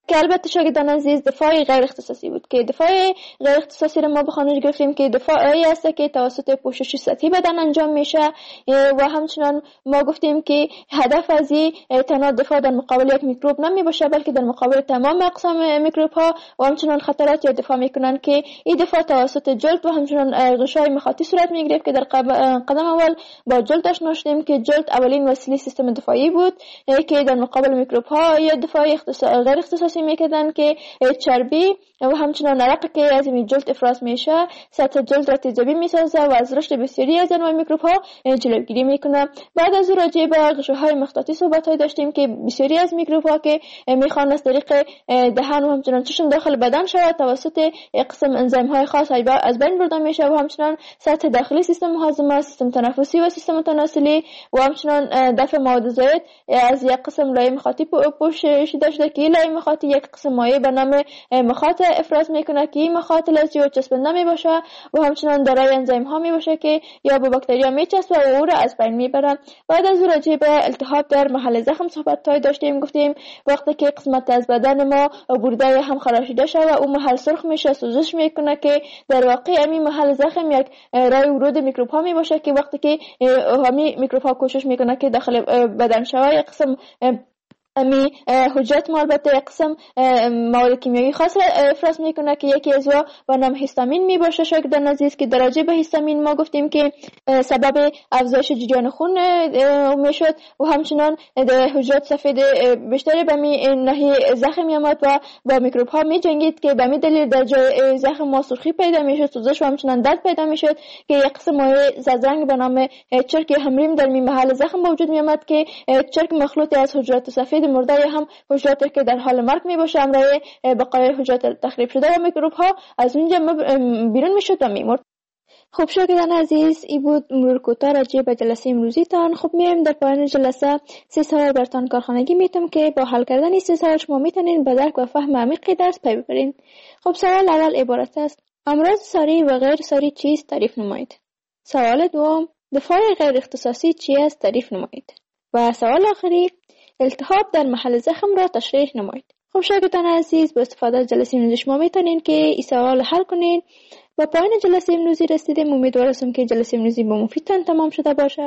که البته شاگردان عزیز دفاع غیر اختصاصی بود که دفاع غیر اختصاصی را ما به خانش گرفتیم که دفاعی است که توسط پوشش سطحی بدن انجام میشه و همچنان ما گفتیم که هدف از این تنها دفاع در مقابل یک میکروب نمی باشه بلکه در مقابل تمام اقسام میکروب ها و همچنان خطرات یا دفاع میکنن که این دفاع توسط جلد و همچنان غشای مخاطی صورت میگرفت که در قدم اول با جلد آشنا شدیم که جلد اولین وسیله سیستم دفاعی بود که در مقابل میکروب ها یا دفاع غیر اختصاصی میکردن که چربی و همچنان عرق که از این جلد افراز میشه سطح جلد را تیزابی میسازه و از رشد بسیاری از انواع میکروب ها جلوگیری میکنه. بعد از راجع به غشاهای مخاطی صحبت های داشتیم که بسیاری از میکروب ها که میخوان از طریق دهن و همچنان چشم داخل بدن شود توسط قسم انزیم های خاص از بین برده میشه و همچنان سطح داخلی سیستم هاضمه، سیستم تنفسی و سیستم تناسلی و همچنان دفع مواد زائد از یک قسم لایه مخاطی پوشیده شده که لایه مخاطی یک قسم مایع به نام مخاط افراز میکنه که این مخاط لزجی و چسبنده میباشه و همچنان دارای انزیم ها میباشه که یا به باکتریا میچسبه و او را از بین میبره. بعد از راجع به التهاب در محل زخم صحبت های داشتیم، گفتیم وقتی که قسمت از بدن ما برده هم خراشیده شده و اون محل سرخ میشه سوزش میکنه که در واقع همین محل زخم یک راه ورود میکروب ها میباشه که وقتی که همین میکروب ها کوشش میکنه که داخل بدن شود یک قسم امی حجرات ما البته یک قسم مواد کیمیایی خاص افراز میکنه که یکی از و نام هیستامین میباشه. شاگردان عزیز که درجه به هیستامین ما گفتیم که سبب افزایش جریان خون میشد و همچنان حجرات سفید بیشتری به می ناحیه زخم میامد و با میکروب ها میجنگید که به می دلیل در جای زخم ما سرخی پیدا میشد، سوزش و همچنان درد پیدا میشد که یک قسم مایع زرد به نام چرک همریم در می محل زخم به وجود میامد که چرک مخلوط از حجرات سفید مرده هم حجراتی که در حال مرگ میباشه همراه بقایای حجرات تخریب شده و میکروب ها از اونجا بیرون میشد و میمرد. خب شاگردان عزیز این بود مرور کوتاه راجع به جلسه امروزی تان. خب میایم در پایان جلسه 3 سوال برتان کارخانگی میتم که با حل کردن این 3 سوال شما میتونین به درک و فهم عمیق درس پی ببرین. خب سوال اول عبارت است: امراض ساری و غیر ساری چیست؟ تعریف نمایید. سوال دوم: دفاع غیر اختصاصی چی است؟ تعریف نمایید. و سوال آخری: التهاب در محل زخم را تشریح نمایید. خب شاگردان عزیز با استفاده از جلسه امروزی شما میتونین که این سوال حل کنین. با پایان جلسه امروزی رسیدیم. امیدوارم که جلسه امروزی با مفیدتان تمام شده باشه.